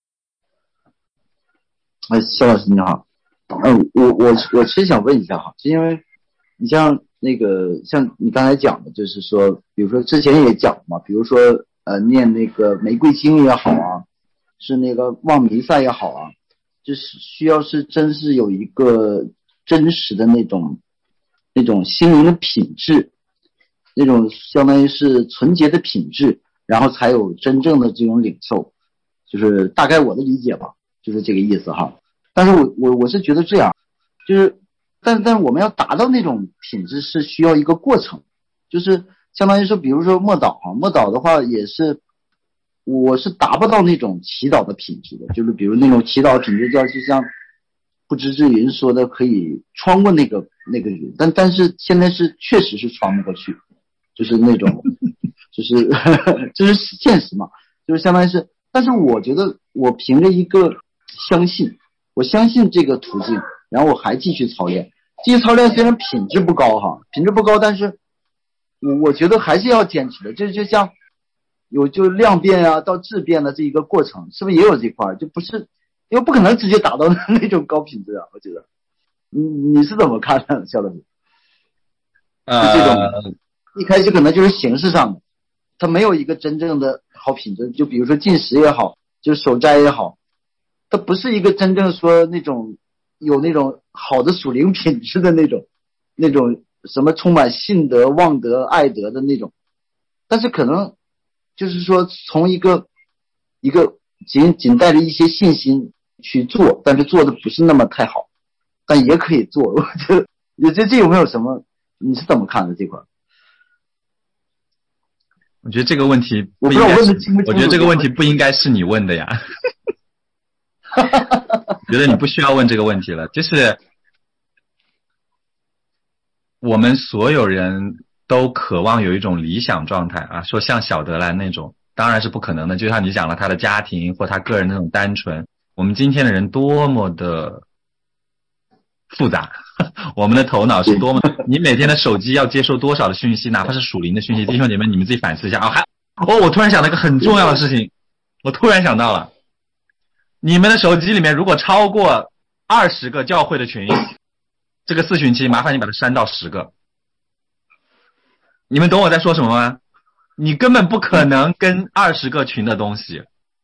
[SPEAKER 5] 哎，肖老师你好。嗯，我我我其实想问一下哈，是因为你像那个像你刚才讲的，就是说，比如说之前也讲嘛，比如说呃念那个玫瑰经也好啊，是那个望弥撒也好啊，就是需要是真是有一个真实的那种那种心灵的品质，那种相当于是纯洁的品质，然后才有真正的这种领受，就是大概我的理解吧，就是这个意思哈。但是我我我是觉得这样，就是但但是我们要达到那种品质是需要一个过程，就是相当于说比如说默祷哈，默祷的话也是我是达不到那种祈祷的品质的，就是比如那种祈祷品质叫就像不知之云说的可以穿过那个那个云，但但是现在是确实是穿不过去，就是那种就是就是现实嘛，就是相当于是，但是我觉得我凭着一个相信，我相信这个途径，然后我还继续操练，继续操练虽然品质不高哈，品质不高，但是我我觉得还是要坚持的，这就像有就量变啊到质变的这一个过程，是不是也有这块，就不是因为不可能直接达到那种高品质啊，我觉得，你你是怎么看的，肖老师？
[SPEAKER 1] 呃，
[SPEAKER 5] 这种一开始可能就是形式上的，它没有一个真正的好品质，就比如说进食也好，就守斋也好，它不是一个真正说那种有那种好的属灵品质的那种那种什么充满信德、望德、爱德的那种，但是可能就是说从一个一个仅仅带着一些信心去做，但是做的不是那么太好，但也可以做。我觉得，我觉得这有没有什么？你是怎么看的这块？
[SPEAKER 1] 我觉得这个问题
[SPEAKER 5] 我不知道我问的
[SPEAKER 1] 不应该是，
[SPEAKER 5] 清不清楚。
[SPEAKER 1] 我觉得这个问题不应该是你问的呀。觉得你不需要问这个问题了，就是我们所有人都渴望有一种理想状态啊，说像小德兰那种当然是不可能的，就像你讲了他的家庭或他个人那种单纯，我们今天的人多么的复杂，我们的头脑是多么，你每天的手机要接受多少的讯息，哪怕是属灵的讯息，弟兄姐妹你们自己反思一下啊。还哦，我突然想到一个很重要的事情，我突然想到了，你们的手机里面如果超过二十个教会的群，这个四旬期麻烦你把它删到十个。你们懂我在说什么吗？你根本不可能跟二十个群的东西，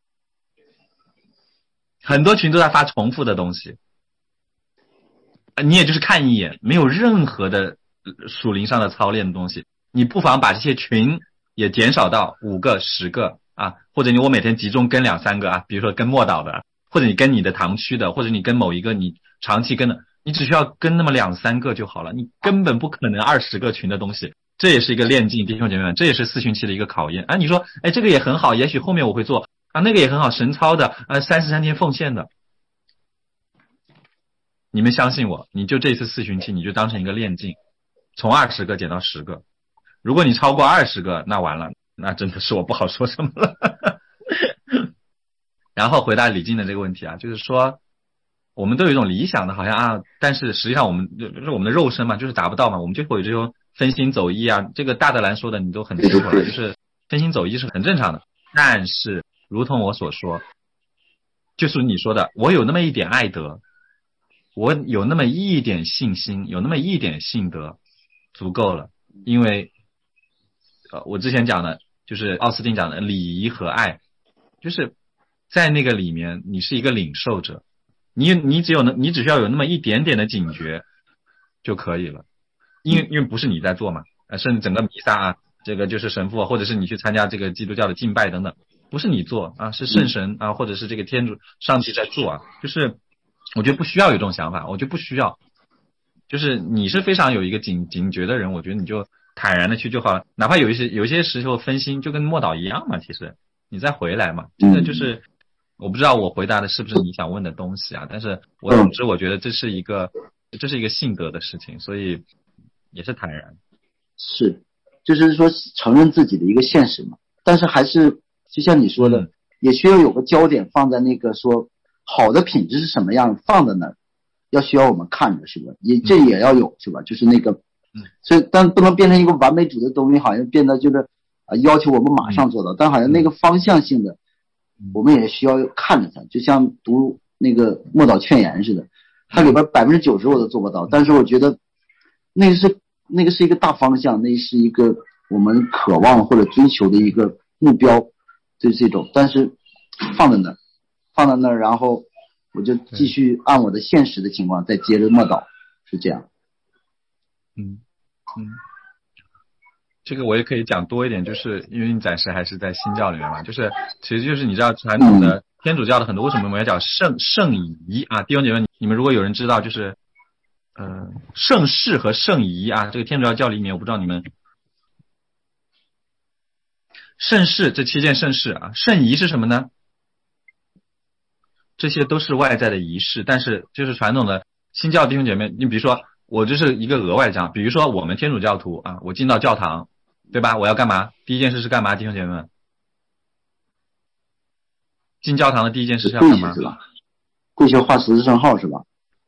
[SPEAKER 1] 很多群都在发重复的东西，你也就是看一眼，没有任何的属灵上的操练的东西。 你不妨把这些群也减少到五个、十个啊，或者你我每天集中跟两三个啊，比如说跟默导的，或者你跟你的堂区的，或者你跟某一个你长期跟的，你只需要跟那么两三个就好了，你根本不可能二十个群的东西。这也是一个练劲，弟兄姐妹们，这也是四旬期的一个考验啊。你说，哎，这个也很好，也许后面我会做啊，那个也很好，神操的，呃，三十三天奉献的。你们相信我，你就这次四旬期，你就当成一个练劲，从二十个减到十个。如果你超过二十个，那完了，那真的是我不好说什么了。然后回答李静的这个问题啊，就是说，我们都有一种理想的，好像啊，但是实际上我们就是我们的肉身嘛，就是达不到嘛，我们就会有这种分心走意啊。这个大德兰说的你都很清楚了，就是分心走意是很正常的。但是，如同我所说，就是你说的，我有那么一点爱德。我有那么一点信心，有那么一点信德，足够了。因为，呃，我之前讲的，就是奥斯汀讲的礼仪和爱，就是在那个里面，你是一个领受者，你你只有呢，你只需要有那么一点点的警觉就可以了。因为因为不是你在做嘛，呃，甚至整个弥撒啊，这个就是神父，或者是你去参加这个基督教的敬拜等等，不是你做啊，是圣神啊，或者是这个天主上帝在做啊，就是。我觉得不需要有这种想法，我觉得不需要，就是你是非常有一个警警觉的人，我觉得你就坦然的去就好了，哪怕有一些有一些时候分心，就跟默祷一样嘛，其实你再回来嘛，真的就是我不知道我回答的是不是你想问的东西啊，但是我总之我觉得这是一个这是一个性格的事情，所以也是坦然，
[SPEAKER 5] 是就是说承认自己的一个现实嘛，但是还是就像你说的、嗯、也需要有个焦点放在那个说好的品质是什么样放在那儿，要需要我们看着，是吧？也这也要有，是吧？就是那个，所以但不能变成一个完美主义的东西，好像变得就是啊要求我们马上做到，但好像那个方向性的，我们也需要看着它，就像读那个默祷劝言似的，它里边百分之九十我都做不到，但是我觉得那个是那个是一个大方向，那是一个我们渴望或者追求的一个目标，就是这种，但是放在那儿。放在那儿，然后我就继续按我的现实的情况再接着默祷，是这样。
[SPEAKER 1] 嗯嗯，这个我也可以讲多一点，就是因为你暂时还是在新教里面嘛，就是其实就是你知道传统的天主教的很多为什么我们要讲圣圣仪啊？弟兄姐妹，你们如果有人知道，就是呃圣事和圣仪啊，这个天主教教里面我不知道你们圣事这七件圣事啊，圣仪是什么呢？这些都是外在的仪式，但是就是传统的新教弟兄姐妹，你比如说我就是一个额外讲，比如说我们天主教徒啊，我进到教堂，对吧？我要干嘛？第一件事是干嘛？弟兄姐妹们，进教堂的第一件事是要干嘛？
[SPEAKER 5] 是吧？跪下画十字圣号是吧？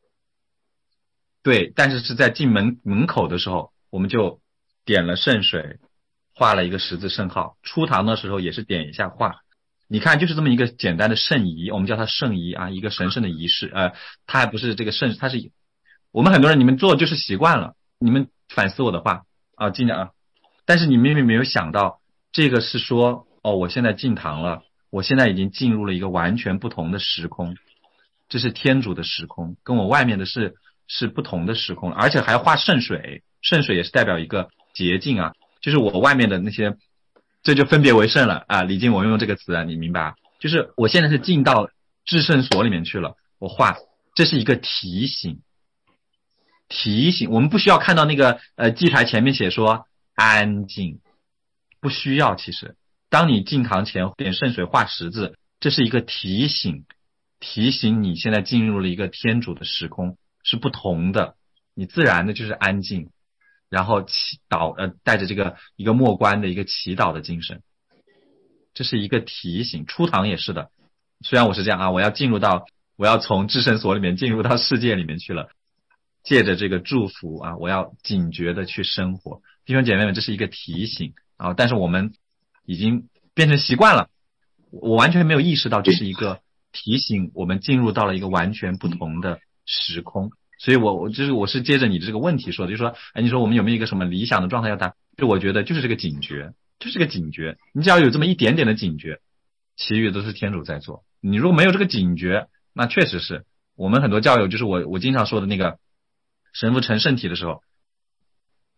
[SPEAKER 1] 对，但是是在进门门口的时候，我们就点了圣水，画了一个十字圣号。出堂的时候也是点一下画。你看，就是这么一个简单的圣仪，我们叫它圣仪啊，一个神圣的仪式。呃，它还不是这个圣，它是我们很多人你们做就是习惯了。你们反思我的话啊，尽量啊。但是你明明没有想到，这个是说哦，我现在进堂了，我现在已经进入了一个完全不同的时空，这是天主的时空，跟我外面的是是不同的时空，而且还画圣水，圣水也是代表一个洁净啊，就是我外面的那些。这就分别为圣了啊！李静，我用这个词啊，你明白？就是我现在是进到至圣所里面去了，我画，这是一个提醒，提醒我们不需要看到那个呃祭台前面写说安静，不需要。其实，当你进堂前点圣水画十字，这是一个提醒，提醒你现在进入了一个天主的时空，是不同的，你自然的就是安静。然后祈祷，呃，带着这个一个默观的一个祈祷的精神，这是一个提醒。出堂也是的，虽然我是这样啊，我要进入到，我要从至圣所里面进入到世界里面去了，借着这个祝福啊，我要警觉的去生活。弟兄姐妹们，这是一个提醒啊，但是我们已经变成习惯了，我完全没有意识到这是一个提醒，我们进入到了一个完全不同的时空。所以我我就是我是接着你的这个问题说的，就是说，哎，你说我们有没有一个什么理想的状态要达？就我觉得就是这个警觉，就是这个警觉。你只要有这么一点点的警觉，其余都是天主在做。你如果没有这个警觉，那确实是我们很多教友，就是我我经常说的那个神父成圣体的时候，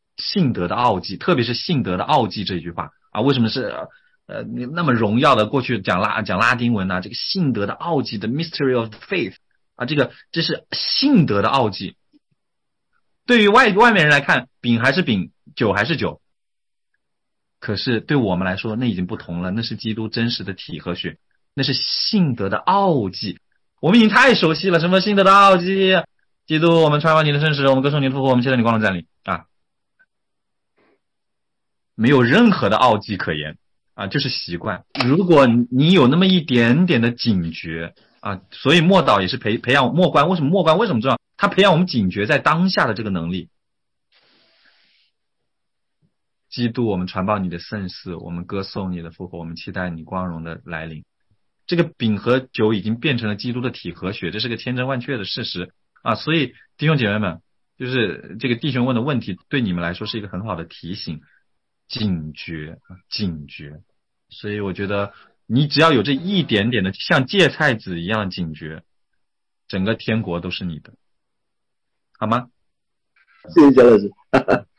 [SPEAKER 1] 信德的奥迹，特别是信德的奥迹这句话啊，为什么是呃那么荣耀的？过去讲拉讲拉丁文啊，这个信德的奥迹的 mystery of faith 啊，这个这是信德的奥迹。对于外外面人来看，饼还是饼，酒还是酒，可是对我们来说，那已经不同了，那是基督真实的体和血，那是信德的奥迹。我们已经太熟悉了，什么信德的奥迹？基督，我们传扬你的圣使，我们歌颂你的复活，我们期待你光荣降临啊！没有任何的奥迹可言啊，就是习惯。如果你有那么一点点的警觉啊，所以默祷也是培培养默观。为什么默观为什么重要？它培养我们警觉在当下的这个能力。基督，我们传报你的圣事，我们歌颂你的复活，我们期待你光荣的来临。这个饼和酒已经变成了基督的体和血，这是个千真万确的事实啊！所以弟兄姐妹们，就是这个弟兄问的问题，对你们来说是一个很好的提醒，警觉，警觉。所以我觉得你只要有这一点点的像芥菜籽一样的警觉，整个天国都是你的，好吗？
[SPEAKER 5] 谢谢姜老师。